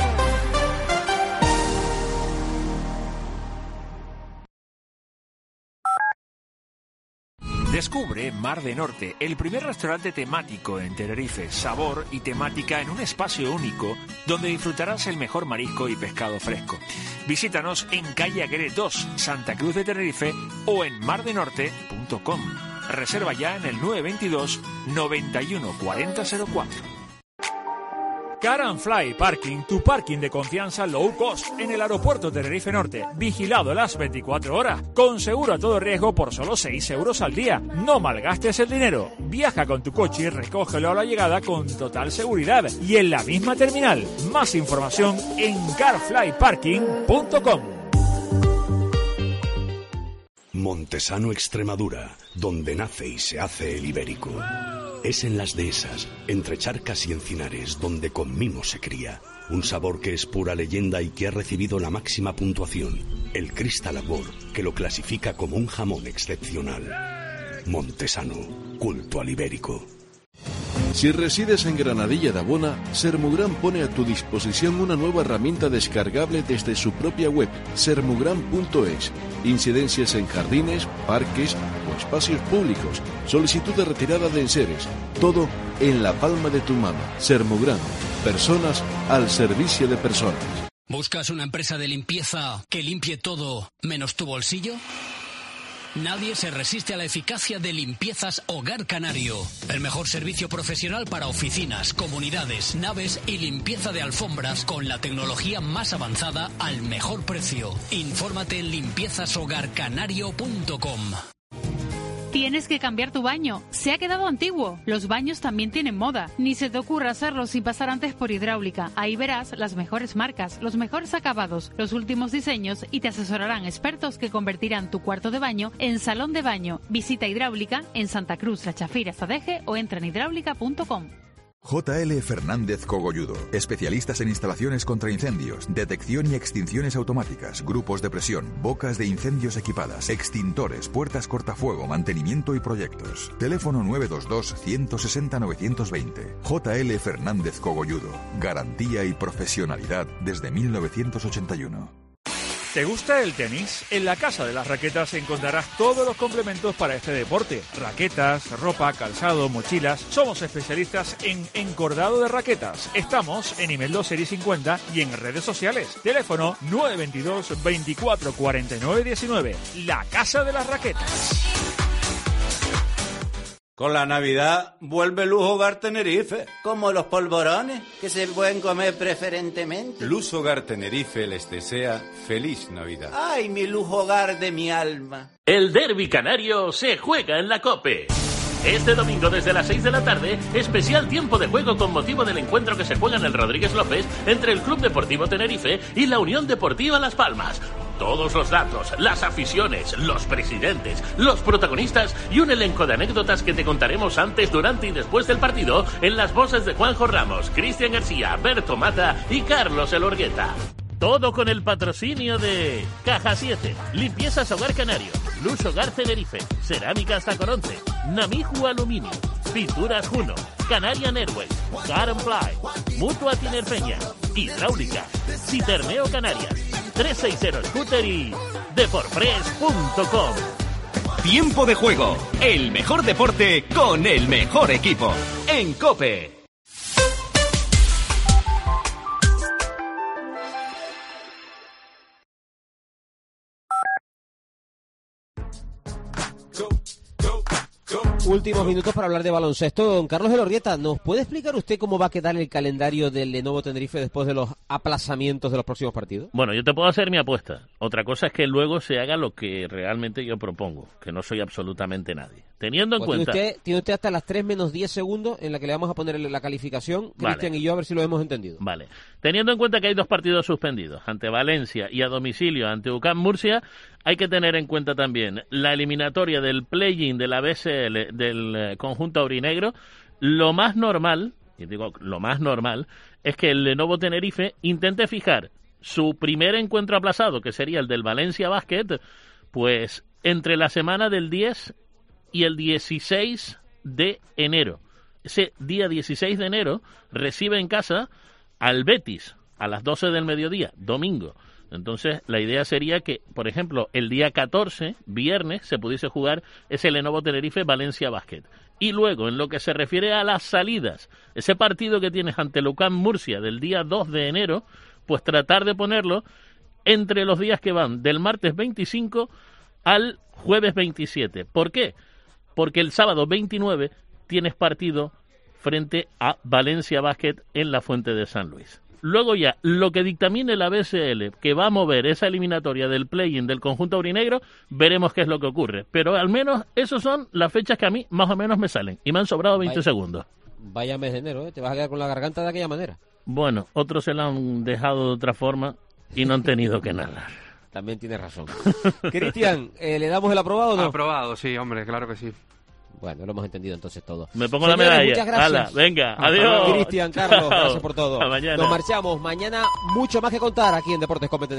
Descubre Mar de Norte, el primer restaurante temático en Tenerife, sabor y temática en un espacio único donde disfrutarás el mejor marisco y pescado fresco. Visítanos en calle Aguirre dos, Santa Cruz de Tenerife, o en mar de norte punto com. Reserva ya en el nueve dos dos, noventa y uno cuarenta cero cuatro. Car and Fly Parking, tu parking de confianza low cost en el aeropuerto Tenerife Norte. Vigilado las veinticuatro horas, con seguro a todo riesgo por solo seis euros al día. No malgastes el dinero. Viaja con tu coche y recógelo a la llegada con total seguridad y en la misma terminal. Más información en car fly parking punto com. Montesano, Extremadura, donde nace y se hace el ibérico. Es en las dehesas, entre charcas y encinares, donde con mimo se cría. Un sabor que es pura leyenda y que ha recibido la máxima puntuación, el Crystal Award, que lo clasifica como un jamón excepcional. Montesano, culto al ibérico. Si resides en Granadilla de Abona, Sermugran pone a tu disposición una nueva herramienta descargable desde su propia web, sermugran punto es. Incidencias en jardines, parques o espacios públicos, solicitud de retirada de enseres, todo en la palma de tu mano. Sermugran, personas al servicio de personas. ¿Buscas una empresa de limpieza que limpie todo menos tu bolsillo? Nadie se resiste a la eficacia de Limpiezas Hogar Canario. El mejor servicio profesional para oficinas, comunidades, naves y limpieza de alfombras con la tecnología más avanzada al mejor precio. Infórmate en limpiezas hogar canario punto com. Tienes que cambiar tu baño. Se ha quedado antiguo. Los baños también tienen moda. Ni se te ocurra hacerlo sin pasar antes por Hidráulica. Ahí verás las mejores marcas, los mejores acabados, los últimos diseños y te asesorarán expertos que convertirán tu cuarto de baño en salón de baño. Visita Hidráulica en Santa Cruz, La Chafira, Zadeje o entra en hidráulica punto com. J L Fernández Cogolludo, especialistas en instalaciones contra incendios, detección y extinciones automáticas, grupos de presión, bocas de incendios equipadas, extintores, puertas cortafuego, mantenimiento y proyectos. Teléfono nueve dos dos, uno seis cero, nueve dos cero. J L Fernández Cogolludo, garantía y profesionalidad desde mil novecientos ochenta y uno. ¿Te gusta el tenis? En la Casa de las Raquetas encontrarás todos los complementos para este deporte. Raquetas, ropa, calzado, mochilas. Somos especialistas en encordado de raquetas. Estamos en Imeldo Serie cincuenta y en redes sociales. Teléfono nueve dos dos, veinticuatro cuarenta y nueve diecinueve. La Casa de las Raquetas. Con la Navidad vuelve Luz Hogar Tenerife. Como los polvorones, que se pueden comer preferentemente. Luz Hogar Tenerife les desea feliz Navidad. ¡Ay, mi Luz Hogar de mi alma! El derbi canario se juega en la COPE. Este domingo desde las seis de la tarde, especial tiempo de juego con motivo del encuentro que se juega en el Rodríguez López entre el Club Deportivo Tenerife y la Unión Deportiva Las Palmas. Todos los datos, las aficiones, los presidentes, los protagonistas y un elenco de anécdotas que te contaremos antes, durante y después del partido en las voces de Juanjo Ramos, Cristian García, Berto Mata y Carlos Elorgueta. Todo con el patrocinio de Caja siete, Limpiezas Hogar Canario, Luz Hogar Tenerife, Cerámicas Tacoronte, Namiju Aluminio, Pinturas Juno, Canarian Airways, Car and Fly, Mutua Tinerfeña, Hidráulica, Citerneo Canarias, trescientos sesenta Scooter y deporpress punto com. Tiempo de juego, el mejor deporte con el mejor equipo. En COPE. Últimos minutos para hablar de baloncesto. Don Carlos Elorrieta, ¿nos puede explicar usted cómo va a quedar el calendario del Lenovo Tenerife después de los aplazamientos de los próximos partidos? Bueno, yo te puedo hacer mi apuesta. Otra cosa es que luego se haga lo que realmente yo propongo, que no soy absolutamente nadie. Te teniendo en pues cuenta... Tiene usted, tiene usted hasta las tres menos diez segundos en la que le vamos a poner la calificación, Cristian Vale. y yo, a ver si lo hemos entendido. Vale. Teniendo en cuenta que hay dos partidos suspendidos, ante Valencia y a domicilio ante U C A M Murcia, hay que tener en cuenta también la eliminatoria del play-in de la B S L del eh, conjunto aurinegro. Lo más normal, y digo lo más normal, es que el Lenovo Tenerife intente fijar su primer encuentro aplazado, que sería el del Valencia Basket, pues entre la semana del diez y el dieciséis de enero. Ese día dieciséis de enero recibe en casa al Betis a las doce del mediodía, domingo. Entonces, la idea sería que, por ejemplo, el día catorce, viernes, se pudiese jugar ese Lenovo Tenerife Valencia Basket. Y luego, en lo que se refiere a las salidas, ese partido que tienes ante el U C A M Murcia del día dos de enero, pues tratar de ponerlo entre los días que van del martes veinticinco al jueves veintisiete. ¿Por qué? Porque el sábado veintinueve tienes partido frente a Valencia Basket en la Fuente de San Luis. Luego ya, lo que dictamine la B S L, que va a mover esa eliminatoria del play-in del conjunto aurinegro, veremos qué es lo que ocurre. Pero al menos esas son las fechas que a mí más o menos me salen. Y me han sobrado veinte Vaya. segundos. Vaya mes de enero, ¿eh? Te vas a quedar con la garganta de aquella manera. Bueno, otros se la han dejado de otra forma y no han tenido que narrar. También tienes razón. Cristian, ¿eh, ¿le damos el aprobado o no? Aprobado, sí, hombre, claro que sí. Bueno, lo hemos entendido entonces todo. Me pongo Señores, la medalla. muchas gracias. Hala, venga, adiós. Cristian, Carlos, gracias por todo. Hasta mañana. Nos marchamos. Mañana mucho más que contar aquí en Deportes Competentes.